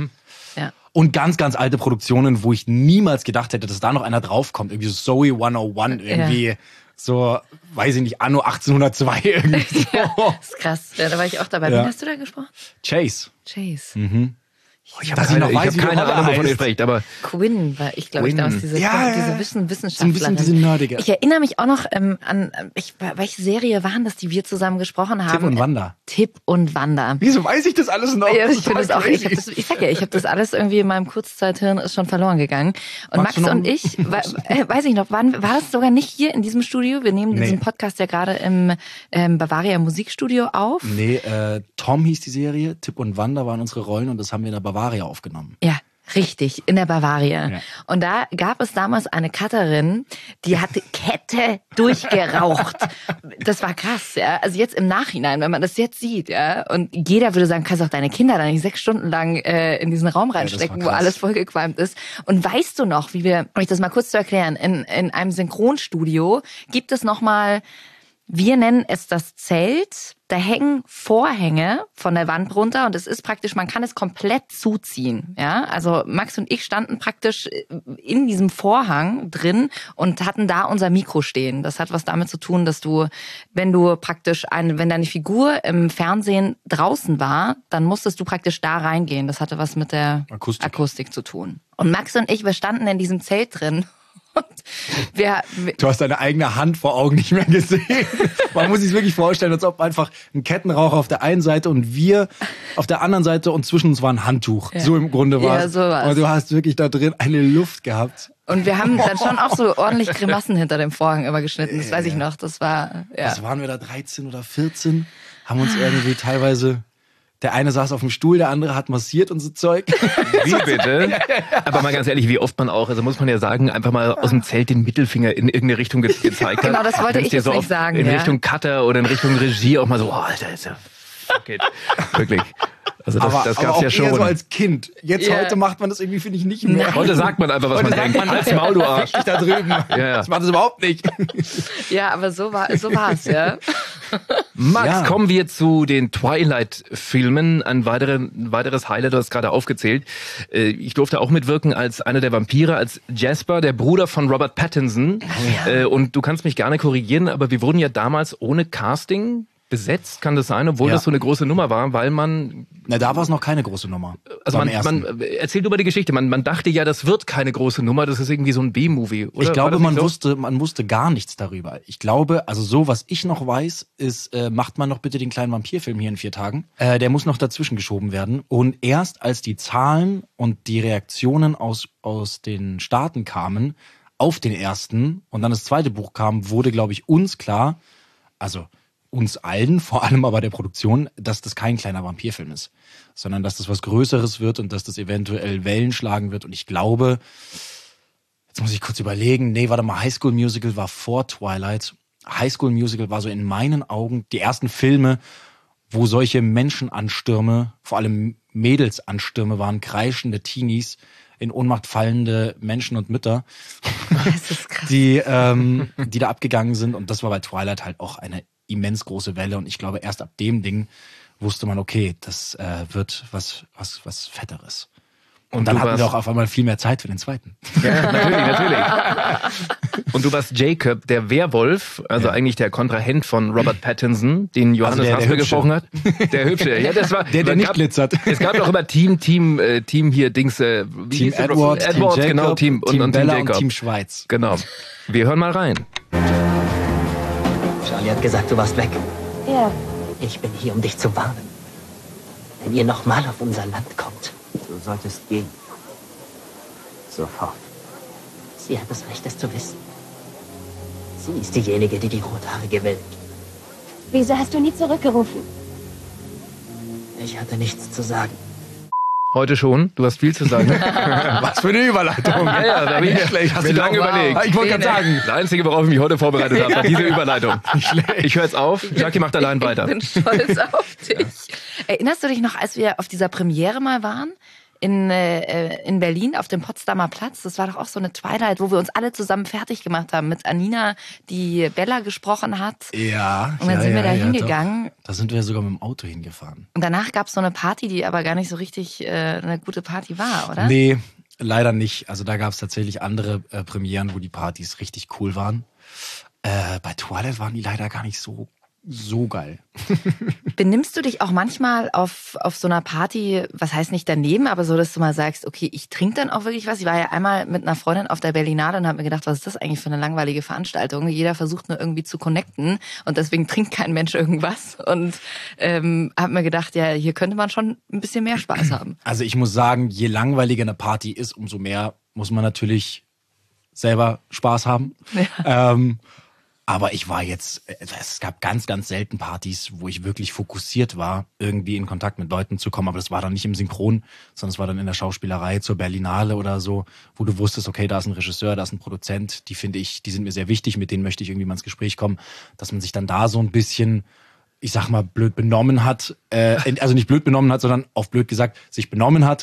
Ja. Und ganz, ganz alte Produktionen, wo ich niemals gedacht hätte, dass da noch einer draufkommt. Irgendwie so Zoe hunderteins, irgendwie Ja. so, weiß ich nicht, Anno achtzehnhundertzwei irgendwie so. Das ist krass. Ja, da war ich auch dabei. Ja. Wen hast du da gesprochen? Chase. Chase. Mhm. Ich habe Dass ich keine, noch ich weiß, hab wie die keine Rolle Ahnung, wovon ihr heißt. sprecht, aber Quinn war ich, glaube ich, Quinn. damals diese, Ja, diese ja. Wissen, So Wissenschaftlerin. ein bisschen diese nerdige. Ich erinnere mich auch noch ähm, an, ich, welche Serie waren das, die wir zusammen gesprochen haben? Tipp und Wanda. Tipp und Wanda. Wieso weiß ich das alles noch? Ja, ich finde Total das auch, ich, crazy. hab das, ich sag ja, ich habe das alles irgendwie in meinem Kurzzeithirn ist schon verloren gegangen. Und Magst du Max noch und ein- ich, wa- äh, weiß ich noch, waren, war das sogar nicht hier in diesem Studio? Wir nehmen Nee. diesen Podcast ja gerade im ähm, Bavaria Musikstudio auf. Nee, äh, Tom hieß die Serie, Tipp und Wanda waren unsere Rollen und das haben wir in der Bavaria aufgenommen. Ja, richtig, in der Bavaria. Ja. Und da gab es damals eine Cutterin, die hatte Kette durchgeraucht. Das war krass, ja. Also jetzt im Nachhinein, wenn man das jetzt sieht, ja. Und jeder würde sagen, kannst auch deine Kinder da nicht sechs Stunden lang äh, in diesen Raum reinstecken, war wo krass. alles vollgequalmt ist. Und weißt du noch, wie wir, um ich das mal kurz zu erklären, in, in einem Synchronstudio gibt es nochmal, wir nennen es das Zelt. Da hängen Vorhänge von der Wand runter und es ist praktisch, man kann es komplett zuziehen. Ja, also Max und ich standen praktisch in diesem Vorhang drin und hatten da unser Mikro stehen. Das hat was damit zu tun, dass du, wenn du praktisch eine, wenn deine Figur im Fernsehen draußen war, dann musstest du praktisch da reingehen. Das hatte was mit der Akustik. Akustik zu tun. Und Max und ich, wir standen in diesem Zelt drin. Und wir, wir Du hast deine eigene Hand vor Augen nicht mehr gesehen. Man muss sich wirklich vorstellen, als ob einfach ein Kettenraucher auf der einen Seite und wir auf der anderen Seite und zwischen uns war ein Handtuch. So im Grunde war Ja, es. so war's. Und du hast wirklich da drin eine Luft gehabt. Und wir haben dann schon auch so ordentlich Grimassen hinter dem Vorhang immer geschnitten. Das weiß ich noch. Das war, ja. Was waren wir da, dreizehn oder vierzehn? Haben uns irgendwie teilweise, der eine saß auf dem Stuhl, der andere hat massiert und so Zeug. wie bitte? Aber mal ganz ehrlich, wie oft man auch, also muss man ja sagen, einfach mal aus dem Zelt den Mittelfinger in irgendeine Richtung ge gezeigt hat. Genau, das wollte Wenn's ich dir jetzt so nicht oft sagen, In ja. Richtung Cutter oder in Richtung Regie auch mal so, oh, Alter, ist ja, fuck it. Wirklich. Also das, aber das aber gab's auch ja schon. eher so als Kind. Jetzt Ja. heute macht man das irgendwie, finde ich, nicht mehr. Nein. Heute sagt man einfach, was Heute man sagt denkt. man, Als Maul, du Arsch. Ich da drüben. Ja, ja. Ich mach das überhaupt nicht. Ja, aber so war, so war's, ja. Max, Ja. kommen wir zu den Twilight-Filmen. Ein, weitere, ein weiteres Highlight, du hast gerade aufgezählt. Äh, Ich durfte auch mitwirken als einer der Vampire, als Jasper, der Bruder von Robert Pattinson. Äh, Und du kannst mich gerne korrigieren, aber wir wurden ja damals ohne Casting besetzt, kann das sein, obwohl Ja. das so eine große Nummer war, weil man, Na, da war es noch keine große Nummer. also beim man, ersten. man, erzähl über die Geschichte, man, man dachte ja, das wird keine große Nummer, das ist irgendwie so ein B-Movie, oder? Ich War glaube, das nicht man so? wusste, man wusste gar nichts darüber. Ich glaube, also so, was ich noch weiß, ist, äh, macht man noch bitte den kleinen Vampirfilm hier in vier Tagen. Äh, der muss noch dazwischen geschoben werden. Und erst als die Zahlen und die Reaktionen aus, aus den Staaten kamen, auf den ersten und dann das zweite Buch kam, wurde, glaube ich, uns klar, also uns allen, vor allem aber der Produktion, dass das kein kleiner Vampirfilm ist, sondern dass das was Größeres wird und dass das eventuell Wellen schlagen wird. Und ich glaube, jetzt muss ich kurz überlegen, nee, warte mal, High School Musical war vor Twilight. High School Musical war so in meinen Augen die ersten Filme, wo solche Menschenanstürme, vor allem Mädelsanstürme waren, kreischende Teenies, in Ohnmacht fallende Menschen und Mütter, Das ist krass. die, ähm, die da abgegangen sind. Und das war bei Twilight halt auch eine immens große Welle. Und ich glaube, erst ab dem Ding wusste man, okay, das äh, wird was, was, was Fetteres. Und, und dann hatten wir auch auf einmal viel mehr Zeit für den zweiten. Ja, natürlich, natürlich. Und du warst Jacob, der Werwolf, also ja. eigentlich der Kontrahent von Robert Pattinson, den Johannes Also der- der Haspel Hübsche. gesprochen hat. Der Hübsche, ja, das war Der, der es nicht gab, glitzert. Es gab doch immer Team, Team, äh, Team hier, Dings, äh, wie Team hieß der? Edward, Edward, Team Jacob, genau, Team, und, Team und Bella Team Jacob. und Team Schweiz. Genau. Wir hören mal rein. Charlie hat gesagt, du warst weg. Ja. Ich bin hier, um dich zu warnen. Wenn ihr nochmal auf unser Land kommt, du solltest gehen. Sofort. Sie hat das Recht, es zu wissen. Sie ist diejenige, die die Rothaarige will. Wieso hast du nie zurückgerufen? Ich hatte nichts zu sagen. Heute schon, du hast viel zu sagen. Was für eine Überleitung. Ja, ja, da habe ich Nicht schlecht. mir lange Wow. überlegt. Ich wollte gerade sagen. Das Einzige, worauf ich mich heute vorbereitet habe, war diese Überleitung. Ich höre jetzt auf, Jackie macht allein weiter. Ich bin stolz auf dich. Erinnerst du dich noch, als wir auf dieser Premiere mal waren? In, äh, in Berlin auf dem Potsdamer Platz. Das war doch auch so eine Twilight, wo wir uns alle zusammen fertig gemacht haben. Mit Anina, die Bella gesprochen hat. Ja. Und dann ja, sind wir ja, da ja, hingegangen. doch. Da sind wir sogar mit dem Auto hingefahren. Und danach gab es so eine Party, die aber gar nicht so richtig äh, eine gute Party war, oder? Nee, leider nicht. Also da gab es tatsächlich andere äh, Premieren, wo die Partys richtig cool waren. Äh, bei Twilight waren die leider gar nicht so, so geil. Benimmst du dich auch manchmal auf, auf so einer Party, was heißt nicht daneben, aber so, dass du mal sagst, okay, ich trinke dann auch wirklich was? Ich war ja einmal mit einer Freundin auf der Berlinale und habe mir gedacht, was ist das eigentlich für eine langweilige Veranstaltung? Jeder versucht nur irgendwie zu connecten und deswegen trinkt kein Mensch irgendwas. Und ähm, habe mir gedacht, ja, hier könnte man schon ein bisschen mehr Spaß haben. Also ich muss sagen, je langweiliger eine Party ist, umso mehr muss man natürlich selber Spaß haben. Ja. Ähm, Aber ich war jetzt, es gab ganz, ganz selten Partys, wo ich wirklich fokussiert war, irgendwie in Kontakt mit Leuten zu kommen. Aber das war dann nicht im Synchron, sondern es war dann in der Schauspielerei zur Berlinale oder so, wo du wusstest, okay, da ist ein Regisseur, da ist ein Produzent, die finde ich, die sind mir sehr wichtig, mit denen möchte ich irgendwie mal ins Gespräch kommen, dass man sich dann da so ein bisschen, ich sag mal, blöd benommen hat, äh, also nicht blöd benommen hat, sondern auf blöd gesagt, sich benommen hat.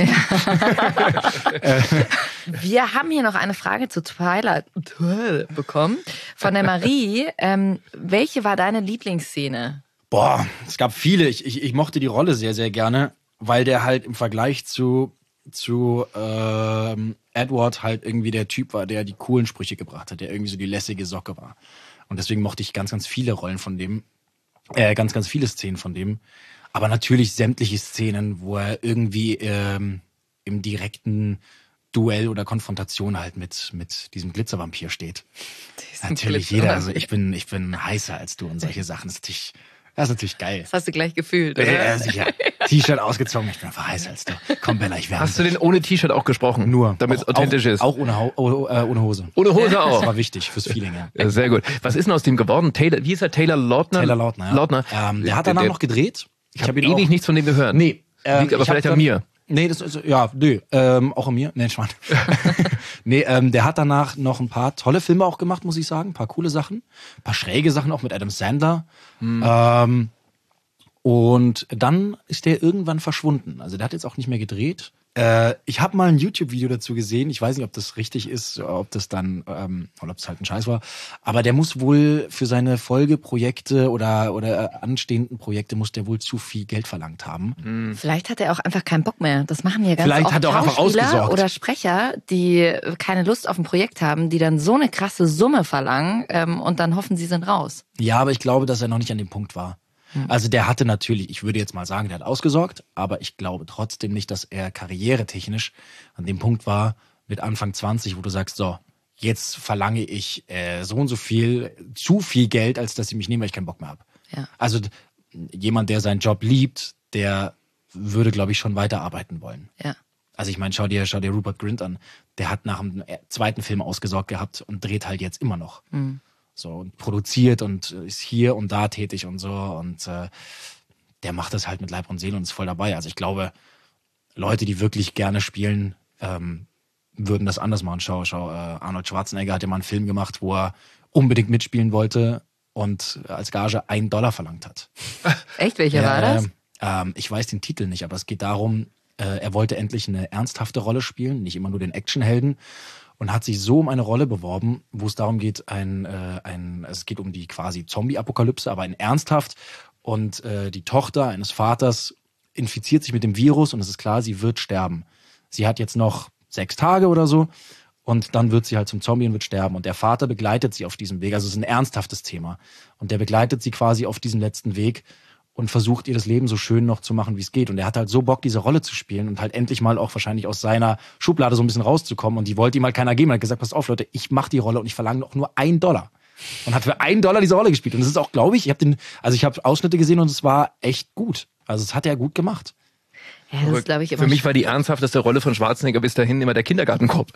äh. Wir haben hier noch eine Frage zu Twilight bekommen von der Marie. Ähm, welche war deine Lieblingsszene? Boah, es gab viele. Ich, ich, ich mochte die Rolle sehr, sehr gerne, weil der halt im Vergleich zu, zu ähm, Edward halt irgendwie der Typ war, der die coolen Sprüche gebracht hat, der irgendwie so die lässige Socke war. Und deswegen mochte ich ganz, ganz viele Rollen von dem. Äh, ganz, ganz viele Szenen von dem. Aber natürlich sämtliche Szenen, wo er irgendwie ähm, im direkten Duell oder Konfrontation halt mit, mit diesem Glitzervampir steht. Natürlich jeder. Also ich bin, ich bin heißer als du und solche Sachen. Das ist natürlich, das ist natürlich geil. Das hast du gleich gefühlt, oder? Ja, sicher. T-Shirt ausgezogen, ich bin einfach heißer als du. Komm, Bella, ich wärme. Hast du den ohne T-Shirt auch gesprochen? Nur. Damit es auch, authentisch auch, ist. Auch ohne, Ho oh, äh, ohne Hose. Ohne Hose auch. Das war wichtig fürs Feeling, ja. Ja, sehr gut. Was ist denn aus dem geworden? Taylor, wie ist er? Taylor Lautner? Taylor Lautner, ja. Lautner. Ähm, der hat danach der, noch gedreht. Ich habe hab ewig auch, nichts von dem gehört. Nee. Ähm, Liegt aber vielleicht an mir. Nee, das ist, ja, nee, ähm, auch an mir. Nee, Schwan. nee, ähm, der hat danach noch ein paar tolle Filme auch gemacht, muss ich sagen. Ein paar coole Sachen. Ein paar schräge Sachen auch mit Adam Sandler. Hm. Ähm, und dann ist der irgendwann verschwunden. Also der hat jetzt auch nicht mehr gedreht. Äh, ich habe mal ein YouTube-Video dazu gesehen. Ich weiß nicht, ob das richtig ist, ob das dann, ähm, oder ob es halt ein Scheiß war. Aber der muss wohl für seine Folgeprojekte oder oder anstehenden Projekte muss der wohl zu viel Geld verlangt haben. Mhm. Vielleicht hat er auch einfach keinen Bock mehr. Das machen ja ganz Vielleicht oft hat er auch einfach ausgesorgt. Oder Sprecher, die keine Lust auf ein Projekt haben, die dann so eine krasse Summe verlangen ähm, und dann hoffen, sie sind raus. Ja, aber ich glaube, dass er noch nicht an dem Punkt war. Also der hatte natürlich, ich würde jetzt mal sagen, der hat ausgesorgt, aber ich glaube trotzdem nicht, dass er karrieretechnisch an dem Punkt war mit Anfang zwanzig, wo du sagst, so, jetzt verlange ich äh, so und so viel, zu viel Geld, als dass sie mich nehmen, weil ich keinen Bock mehr habe. Ja. Also jemand, der seinen Job liebt, der würde, glaube ich, schon weiterarbeiten wollen. Ja. Also ich meine, schau dir, schau dir Rupert Grint an. Der hat nach dem zweiten Film ausgesorgt gehabt und dreht halt jetzt immer noch. Mhm. So, und produziert und ist hier und da tätig und so. Und äh, der macht das halt mit Leib und Seele und ist voll dabei. Also ich glaube, Leute, die wirklich gerne spielen, ähm, würden das anders machen. Schau, schau, äh, Arnold Schwarzenegger hat ja mal einen Film gemacht, wo er unbedingt mitspielen wollte und als Gage einen Dollar verlangt hat. Echt? Welcher ja, war das? Äh, ähm, ich weiß den Titel nicht, aber es geht darum, äh, er wollte endlich eine ernsthafte Rolle spielen, nicht immer nur den Actionhelden, und hat sich so um eine Rolle beworben, wo es darum geht, ein, äh, ein, also es geht um die quasi Zombie-Apokalypse, aber ein ernsthaft, und äh, die Tochter eines Vaters infiziert sich mit dem Virus und es ist klar, sie wird sterben. Sie hat jetzt noch sechs Tage oder so und dann wird sie halt zum Zombie und wird sterben. Und der Vater begleitet sie auf diesem Weg. Also es ist ein ernsthaftes Thema. Und der begleitet sie quasi auf diesem letzten Weg und versucht ihr das Leben so schön noch zu machen, wie es geht. Und er hat halt so Bock, diese Rolle zu spielen und halt endlich mal auch wahrscheinlich aus seiner Schublade so ein bisschen rauszukommen. Und die wollte ihm halt keiner geben. Er hat gesagt, pass auf Leute, ich mache die Rolle und ich verlange auch nur einen Dollar. Und hat für einen Dollar diese Rolle gespielt. Und das ist auch, glaube ich, ich habe den, also ich habe Ausschnitte gesehen und es war echt gut. Also es hat er gut gemacht. Ja, das ist, glaube ich, immer Für mich war die ernsthafteste Rolle von Schwarzenegger bis dahin immer der Kindergartenkopf.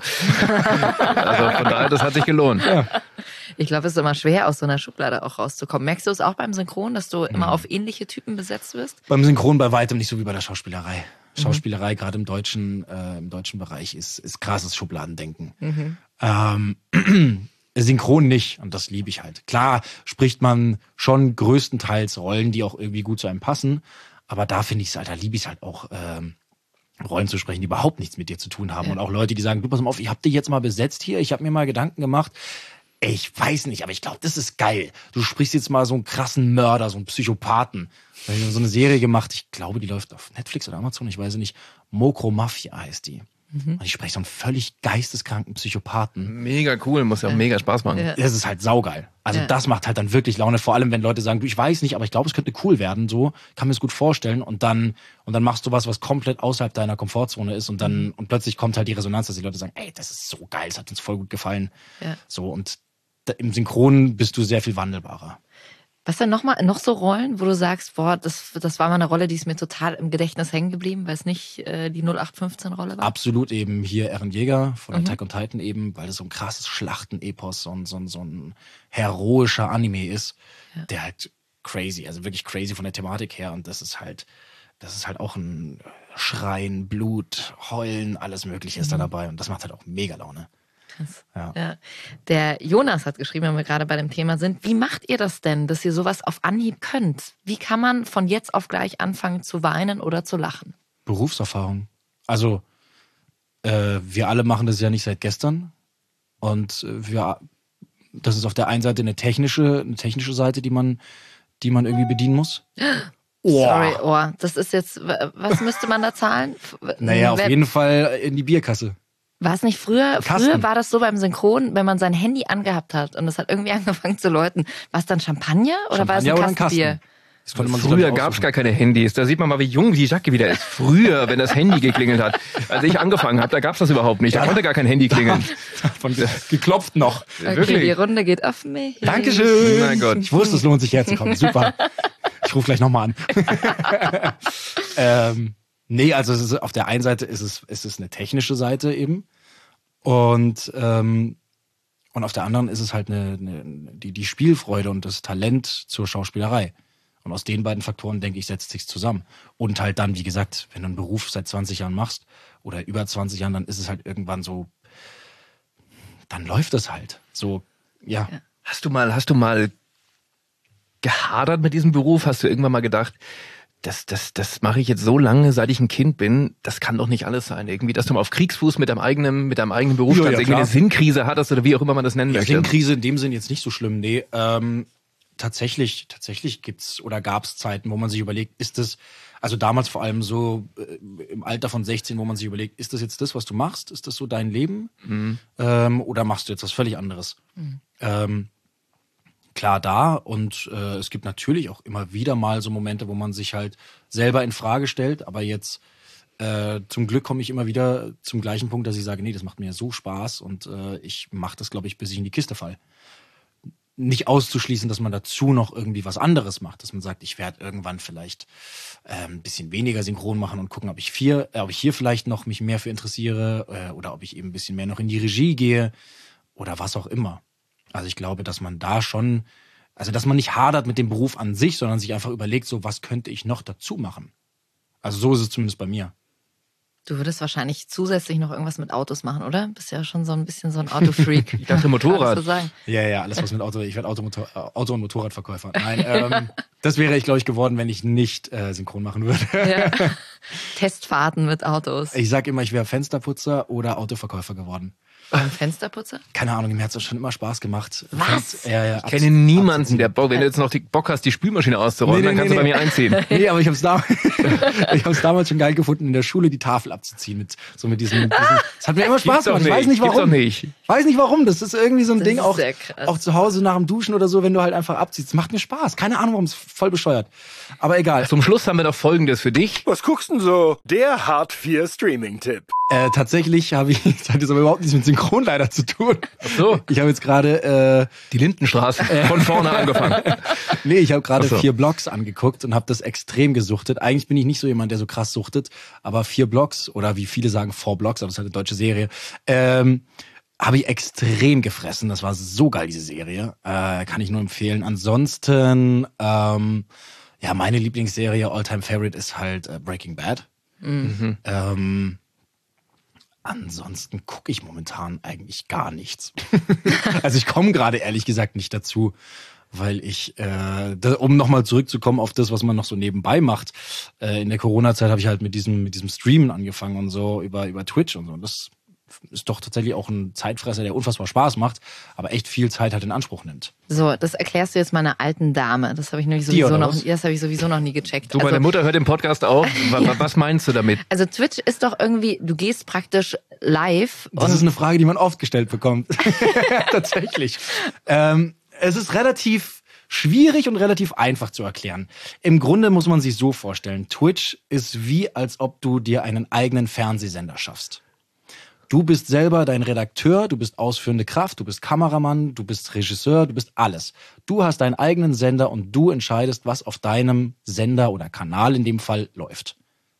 Also von daher, das hat sich gelohnt. Ja. Ich glaube, es ist immer schwer, aus so einer Schublade auch rauszukommen. Merkst du es auch beim Synchron, dass du immer auf ähnliche Typen besetzt wirst? Beim Synchron bei weitem nicht so wie bei der Schauspielerei. Schauspielerei, mhm. gerade im deutschen, äh, im deutschen Bereich, ist, ist krasses Schubladendenken. Mhm. Ähm, Synchron nicht, und das liebe ich halt. Klar spricht man schon größtenteils Rollen, die auch irgendwie gut zu einem passen, aber da finde ich es halt, da liebe ich es halt auch, ähm, Rollen zu sprechen, die überhaupt nichts mit dir zu tun haben. Ja. Und auch Leute, die sagen, du pass mal auf, ich habe dich jetzt mal besetzt hier, ich habe mir mal Gedanken gemacht. Ich weiß nicht, aber ich glaube, das ist geil. Du sprichst jetzt mal so einen krassen Mörder, so einen Psychopathen. Da habe ich so eine Serie gemacht, ich glaube, die läuft auf Netflix oder Amazon, ich weiß nicht. Mokro Mafia heißt die. Mhm. Und ich spreche so einen völlig geisteskranken Psychopathen. Mega cool, muss ja, ja. mega Spaß machen. Ja. Das ist halt saugeil. Also ja. das macht halt dann wirklich Laune, vor allem wenn Leute sagen, du, ich weiß nicht, aber ich glaube, es könnte cool werden, so, kann mir das gut vorstellen, und dann und dann machst du was, was komplett außerhalb deiner Komfortzone ist, und dann und plötzlich kommt halt die Resonanz, dass die Leute sagen, ey, das ist so geil, das hat uns voll gut gefallen. Ja. So, und da, im Synchron bist du sehr viel wandelbarer. Was denn noch mal noch so Rollen, wo du sagst, boah, das, das war mal eine Rolle, die ist mir total im Gedächtnis hängen geblieben, weil es nicht äh, die null acht fünfzehn Rolle war? Absolut, eben hier Eren Jäger von mhm. Attack on Titan eben, weil das so ein krasses Schlachtenepos, so ein, so ein, so ein heroischer Anime ist, ja. der halt crazy, also wirklich crazy von der Thematik her, und das ist halt, das ist halt auch ein Schreien, Blut, Heulen, alles Mögliche ist mhm. da dabei, und das macht halt auch mega Laune. Ja. Ja. Der Jonas hat geschrieben, wenn wir gerade bei dem Thema sind, wie macht ihr das denn, dass ihr sowas auf Anhieb könnt? Wie kann man von jetzt auf gleich anfangen zu weinen oder zu lachen? Berufserfahrung. Also äh, wir alle machen das ja nicht seit gestern, und wir, das ist auf der einen Seite eine technische, eine technische Seite, die man, die man irgendwie bedienen muss. Oh. Sorry, oh, das ist jetzt, was müsste man da zahlen? Naja, auf Wer, jeden Fall in die Bierkasse. War es nicht früher? Kasten. Früher war das so beim Synchron, wenn man sein Handy angehabt hat und es hat irgendwie angefangen zu läuten. War es dann Champagner oder Champagner war es ein oder ein Kastenbier? Das konnte man Früher gab es gar keine Handys. Da sieht man mal, wie jung die Jacke wieder ist. Früher, wenn das Handy geklingelt hat. Als ich angefangen habe, da gab es das überhaupt nicht. Da ja. konnte gar kein Handy klingeln. Von geklopft noch. Okay, Wirklich. Die Runde geht auf mich. Dankeschön. Mein Gott. Ich wusste, es lohnt sich herzukommen. Super. Ich rufe gleich nochmal an. ähm, nee, also es ist, auf der einen Seite ist es, ist es eine technische Seite eben. Und, ähm, und auf der anderen ist es halt eine, eine, die, die Spielfreude und das Talent zur Schauspielerei. Und aus den beiden Faktoren, denke ich, setzt sich's zusammen. Und halt dann, wie gesagt, wenn du einen Beruf seit zwanzig Jahren machst oder über zwanzig Jahren, dann ist es halt irgendwann so, dann läuft es halt. So, ja. ja. Hast du mal, hast du mal gehadert mit diesem Beruf? Hast du irgendwann mal gedacht, das, das, das mache ich jetzt so lange, seit ich ein Kind bin, das kann doch nicht alles sein. Irgendwie, dass du mal auf Kriegsfuß mit deinem eigenen, mit deinem eigenen Beruf ja, ja, irgendwie klar. eine Sinnkrise hattest oder wie auch immer man das nennen ja, möchte. Sinnkrise in dem Sinn jetzt nicht so schlimm, nee. Ähm, tatsächlich, tatsächlich gibt's oder gab's Zeiten, wo man sich überlegt, ist das, also damals vor allem so äh, im Alter von sechzehn, wo man sich überlegt, ist das jetzt das, was du machst? Ist das so dein Leben? Mhm. Ähm, oder machst du jetzt was völlig anderes? Mhm. Ähm, klar da, und äh, es gibt natürlich auch immer wieder mal so Momente, wo man sich halt selber in Frage stellt, aber jetzt äh, zum Glück komme ich immer wieder zum gleichen Punkt, dass ich sage, nee, das macht mir so Spaß, und äh, ich mache das, glaube ich, bis ich in die Kiste fall. Nicht auszuschließen, dass man dazu noch irgendwie was anderes macht, dass man sagt, ich werde irgendwann vielleicht äh, ein bisschen weniger synchron machen und gucken, ob ich hier, äh, ob ich hier vielleicht noch mich mehr für interessiere, äh, oder ob ich eben ein bisschen mehr noch in die Regie gehe oder was auch immer. Also ich glaube, dass man da schon, also dass man nicht hadert mit dem Beruf an sich, sondern sich einfach überlegt, so was könnte ich noch dazu machen. Also so ist es zumindest bei mir. Du würdest wahrscheinlich zusätzlich noch irgendwas mit Autos machen, oder? Bist ja schon so ein bisschen so ein Autofreak. Ich dachte Motorrad. So sagen. Ja, ja, alles was mit Auto, ich werde Auto, Motor, Auto- und Motorradverkäufer. Nein, ähm, das wäre ich, glaube ich, geworden, wenn ich nicht äh, synchron machen würde. Ja. Testfahrten mit Autos. Ich sag immer, ich wäre Fensterputzer oder Autoverkäufer geworden. Beim Fensterputzer? Keine Ahnung, mir hat es schon immer Spaß gemacht. Was? Ja, ja, Ich kenne niemanden, der Bock, wenn du jetzt noch die Bock hast, die Spülmaschine auszurollen, Nee, nee, dann kannst nee, du bei nee. mir einziehen. Nee, aber ich habe es damals, ich hab's damals schon geil gefunden, in der Schule die Tafel abzuziehen. Mit, so mit diesem, diesem, das hat mir immer Spaß Gibt's doch gemacht. Ich weiß nicht Gibt's warum. doch nicht. Ich weiß nicht warum. Das ist irgendwie so ein Das Ding, ist auch, sehr krass. auch zu Hause nach dem Duschen oder so, wenn du halt einfach abziehst. Das macht mir Spaß. Keine Ahnung warum, es ist voll bescheuert. Aber egal. Zum Schluss haben wir noch Folgendes für dich. Was guckst denn so? Der Hart vier Streaming-Tipp. Äh, tatsächlich habe ich, das hat jetzt aber überhaupt nichts mit Synchron leider zu tun. Ach so. Ich habe jetzt gerade, äh, Die Lindenstraße. Von vorne angefangen. nee, ich habe gerade Ach so. vier Blogs angeguckt und habe das extrem gesuchtet. Eigentlich bin ich nicht so jemand, der so krass suchtet, aber vier Blogs oder wie viele sagen four Blogs, aber das ist halt eine deutsche Serie, ähm, habe ich extrem gefressen. Das war so geil, diese Serie. Äh, kann ich nur empfehlen. Ansonsten, ähm, ja, meine Lieblingsserie, All-Time Favorite, ist halt äh, Breaking Bad. Mhm. Ähm, ansonsten gucke ich momentan eigentlich gar nichts. Also ich komme gerade ehrlich gesagt nicht dazu, weil ich, äh, da, um nochmal zurückzukommen auf das, was man noch so nebenbei macht, äh, in der Corona-Zeit habe ich halt mit diesem mit diesem Streamen angefangen und so über über Twitch und so. Und das ist doch tatsächlich auch ein Zeitfresser, der unfassbar Spaß macht, aber echt viel Zeit halt in Anspruch nimmt. So, das erklärst du jetzt meiner alten Dame. Das habe ich nämlich Die, sowieso oder noch, was? das habe ich sowieso noch nie gecheckt. Du, meine Mutter hört den Podcast auch. Was, was meinst du damit? Also Twitch ist doch irgendwie, du gehst praktisch live Das und ist eine Frage, die man oft gestellt bekommt. Tatsächlich. Ähm, es ist relativ schwierig und relativ einfach zu erklären. Im Grunde muss man sich so vorstellen, Twitch ist wie, als ob du dir einen eigenen Fernsehsender schaffst. Du bist selber dein Redakteur, du bist ausführende Kraft, du bist Kameramann, du bist Regisseur, du bist alles. Du hast deinen eigenen Sender und du entscheidest, was auf deinem Sender oder Kanal in dem Fall läuft.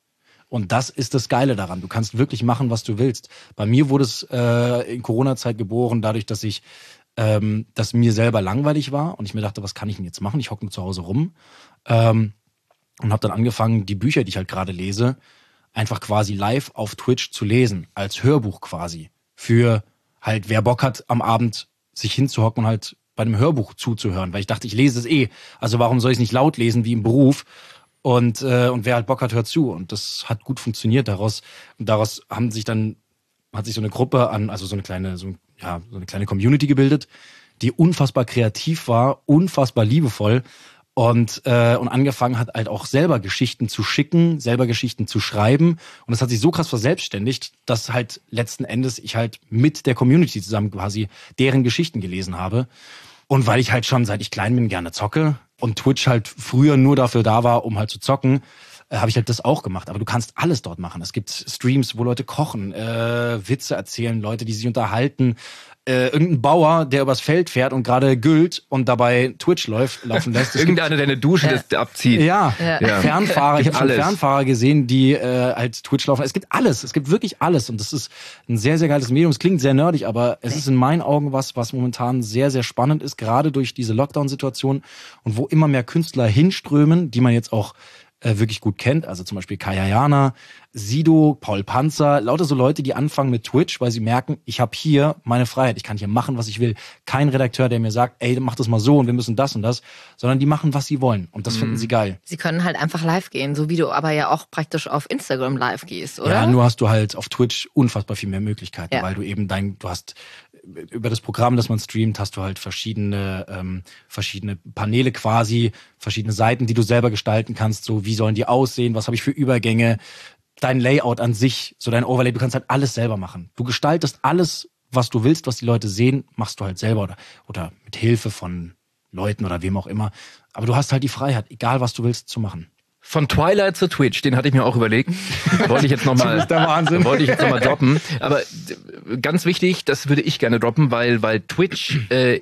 Und das ist das Geile daran. Du kannst wirklich machen, was du willst. Bei mir wurde es äh, in Corona-Zeit geboren, dadurch, dass ich, ähm, dass mir selber langweilig war und ich mir dachte, was kann ich denn jetzt machen? Ich hocke nur zu Hause rum ähm, und habe dann angefangen, die Bücher, die ich halt gerade lese, einfach quasi live auf Twitch zu lesen, als Hörbuch quasi. Für halt, wer Bock hat, am Abend sich hinzuhocken und halt bei einem Hörbuch zuzuhören. Weil ich dachte, ich lese es eh. Also warum soll ich es nicht laut lesen wie im Beruf? Und, äh, und wer halt Bock hat, hört zu. Und das hat gut funktioniert. Daraus, daraus haben sich dann, hat sich so eine Gruppe an, also so eine kleine, so, ja, so eine kleine Community gebildet, die unfassbar kreativ war, unfassbar liebevoll. Und, äh, und angefangen hat halt auch selber Geschichten zu schicken, selber Geschichten zu schreiben. Und das hat sich so krass verselbstständigt, dass halt letzten Endes ich halt mit der Community zusammen quasi deren Geschichten gelesen habe. Und weil ich halt schon, seit ich klein bin, gerne zocke und Twitch halt früher nur dafür da war, um halt zu zocken, äh, habe ich halt das auch gemacht. Aber du kannst alles dort machen. Es gibt Streams, wo Leute kochen, äh, Witze erzählen, Leute, die sich unterhalten, äh, irgendein Bauer, der übers Feld fährt und gerade güllt und dabei Twitch läuft, laufen lässt. Irgendeiner, der eine Dusche Ja. das abzieht. Ja, Ja. Ja. Fernfahrer. Ich Gibt habe schon alles. Fernfahrer gesehen, die äh, halt Twitch laufen. Es gibt alles. Es gibt wirklich alles. Und das ist ein sehr, sehr geiles Medium. Es klingt sehr nerdig, aber es ist in meinen Augen was, was momentan sehr, sehr spannend ist, gerade durch diese Lockdown-Situation und wo immer mehr Künstler hinströmen, die man jetzt auch äh, wirklich gut kennt. Also zum Beispiel Kaya Jana, Sido, Paul Panzer, lauter so Leute, die anfangen mit Twitch, weil sie merken, ich habe hier meine Freiheit, ich kann hier machen, was ich will. Kein Redakteur, der mir sagt, ey, mach das mal so und wir müssen das und das, sondern die machen, was sie wollen und das finden sie geil. sie können halt einfach live gehen, so wie du aber ja auch praktisch auf Instagram live gehst, oder? Ja, nur hast du halt auf Twitch unfassbar viel mehr Möglichkeiten, Ja. weil du eben dein, du hast über das Programm, das man streamt, hast du halt verschiedene ähm, verschiedene Paneele quasi, verschiedene Seiten, die du selber gestalten kannst, so wie sollen die aussehen, was habe ich für Übergänge, dein Layout an sich, so dein Overlay, du kannst halt alles selber machen. Du gestaltest alles, was du willst, was die Leute sehen, machst du halt selber oder, oder mit Hilfe von Leuten oder wem auch immer. Aber du hast halt die Freiheit, egal was du willst, zu machen. Von Twilight zu Twitch, den hatte ich mir auch überlegt. Wollte ich jetzt nochmal, Das ist der Wahnsinn. wollte ich jetzt nochmal droppen. Aber d- ganz wichtig, das würde ich gerne droppen, weil, weil Twitch äh, ist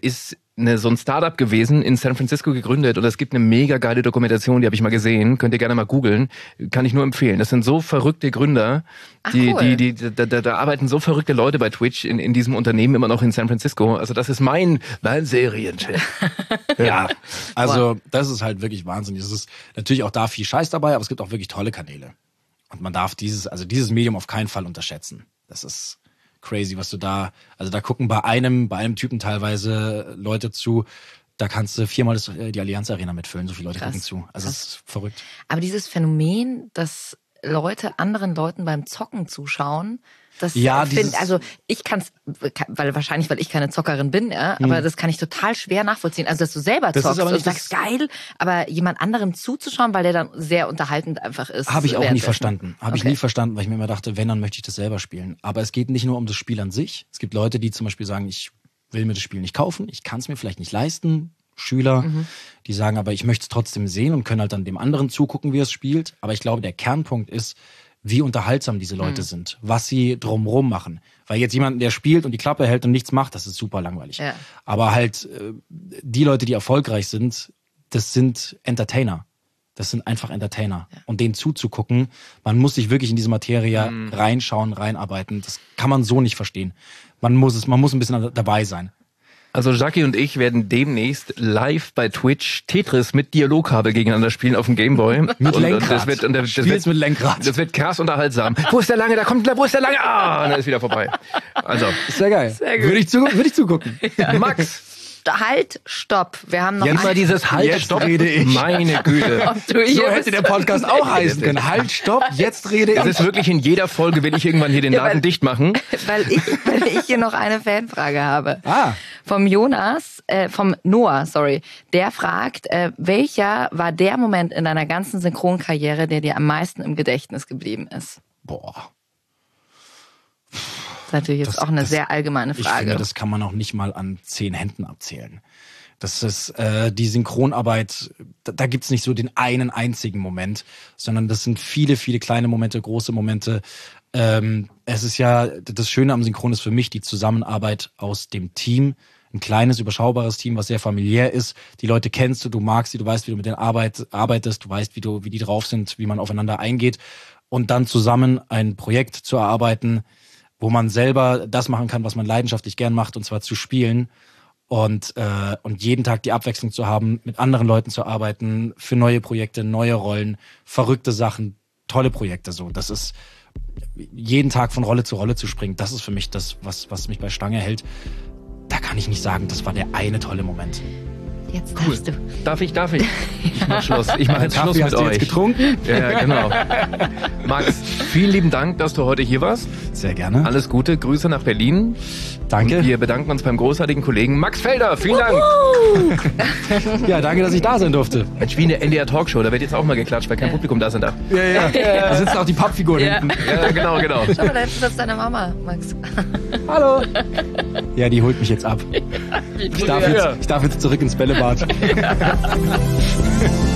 eine, so ein Startup gewesen, in San Francisco gegründet, und es gibt eine mega geile Dokumentation, die habe ich mal gesehen, könnt ihr gerne mal googeln, kann ich nur empfehlen. Das sind so verrückte Gründer, die, Ach, cool. die, die, da, da, da arbeiten so verrückte Leute bei Twitch in, in diesem Unternehmen immer noch in San Francisco. Also das ist mein, mein Serienchef. Ja, also das ist halt wirklich wahnsinnig. Es ist natürlich auch da viel Scheiß dabei, aber es gibt auch wirklich tolle Kanäle. Und man darf dieses, also dieses Medium auf keinen Fall unterschätzen. Das ist crazy, was du da, also da gucken bei einem, bei einem Typen teilweise Leute zu, da kannst du viermal das, die Allianz Arena mitfüllen, so viele Leute Krass. gucken zu. Also es ist verrückt. Aber dieses Phänomen, dass Leute anderen Leuten beim Zocken zuschauen, das Ja, finde, dieses- also ich kann's, weil wahrscheinlich, weil ich keine Zockerin bin, ja, aber Hm. das kann ich total schwer nachvollziehen. Also dass du selber Das ist zockst aber und nicht sagst, das- geil, aber jemand anderem zuzuschauen, weil der dann sehr unterhaltend einfach ist. Habe ich auch nie währenddessen. verstanden. Habe ich Okay. nie verstanden, weil ich mir immer dachte, wenn, dann möchte ich das selber spielen. Aber es geht nicht nur um das Spiel an sich. Es gibt Leute, die zum Beispiel sagen, ich will mir das Spiel nicht kaufen, ich kann es mir vielleicht nicht leisten. Schüler, Mhm. die sagen, aber ich möchte es trotzdem sehen und können halt dann dem anderen zugucken, wie er es spielt. Aber ich glaube, der Kernpunkt ist, wie unterhaltsam diese Leute Mhm. sind, was sie drumherum machen. Weil jetzt jemand, der spielt und die Klappe hält und nichts macht, das ist super langweilig. Ja. Aber halt äh, die Leute, die erfolgreich sind, das sind Entertainer. Das sind einfach Entertainer. Ja. Und denen zuzugucken, man muss sich wirklich in diese Materie Mhm. reinschauen, reinarbeiten. Das kann man so nicht verstehen. Man muss es, man muss ein bisschen dabei sein. Also Jackie und ich werden demnächst live bei Twitch Tetris mit Dialogkabel gegeneinander spielen auf dem Gameboy. Mit und, und Lenkrad. das wird, und das Spiel's wird, mit Lenkrad. Das wird krass unterhaltsam. Wo ist der Lange? Da kommt, wo ist der Lange? Ah, und dann ist wieder vorbei. Also, Sehr geil. Sehr gut. Würde ich, zu, würde ich zugucken. Max, Halt, stopp. Wir haben noch jetzt mal ein- dieses Halt, Jetzt Stopp. rede ich. Meine Güte. ob du So hier hätte bist. der Podcast auch heißen können. Halt, stopp, jetzt rede Das ich. ist wirklich in jeder Folge, will ich irgendwann hier den Ja, Laden weil- dicht machen. weil ich, weil ich hier noch eine Fanfrage habe. Ah. Vom Jonas, äh, vom Noah, sorry. Der fragt, äh, welcher war der Moment in deiner ganzen Synchronkarriere, der dir am meisten im Gedächtnis geblieben ist? Boah. Das ist natürlich jetzt Das- auch eine das- sehr allgemeine Ich Frage. finde, das kann man auch nicht mal an zehn Händen abzählen. Das ist äh, die Synchronarbeit, da, da gibt's nicht so den einen einzigen Moment, sondern das sind viele, viele kleine Momente, große Momente. Ähm, es ist ja, das Schöne am Synchron ist für mich die Zusammenarbeit aus dem Team. Ein kleines, überschaubares Team, was sehr familiär ist. Die Leute kennst du, du magst sie, du weißt, wie du mit denen arbeit, arbeitest, du weißt, wie du, wie die drauf sind, wie man aufeinander eingeht. Und dann zusammen ein Projekt zu erarbeiten, wo man selber das machen kann, was man leidenschaftlich gern macht, und zwar zu spielen. Und, äh, und jeden Tag die Abwechslung zu haben, mit anderen Leuten zu arbeiten, für neue Projekte, neue Rollen, verrückte Sachen, tolle Projekte. So, das ist jeden Tag von Rolle zu Rolle zu springen. Das ist für mich das, was, was mich bei Stange hält. Da kann ich nicht sagen, das war der eine tolle Moment. Jetzt darfst du. Darf ich, darf ich? Ich mach Schluss. Ich mache jetzt Schluss Kaffee mit hast du euch. jetzt getrunken? Ja, genau. Max, vielen lieben Dank, dass du heute hier warst. Sehr gerne. Alles Gute, Grüße nach Berlin. Danke. Und wir bedanken uns beim großartigen Kollegen Max Felder. Vielen Dank. Ja, danke, dass ich da sein durfte. Mensch, wie eine N D R Talkshow, da wird jetzt auch mal geklatscht, weil kein Publikum da sind darf. Ja, ja. Da sitzen auch die Pappfiguren Ja. hinten. Ja, genau, genau. Schau mal, da hinten sitzt deine Mama, Max. Hallo. Ja, die holt mich jetzt ab. Ich darf jetzt, ich darf jetzt zurück ins Bällebad.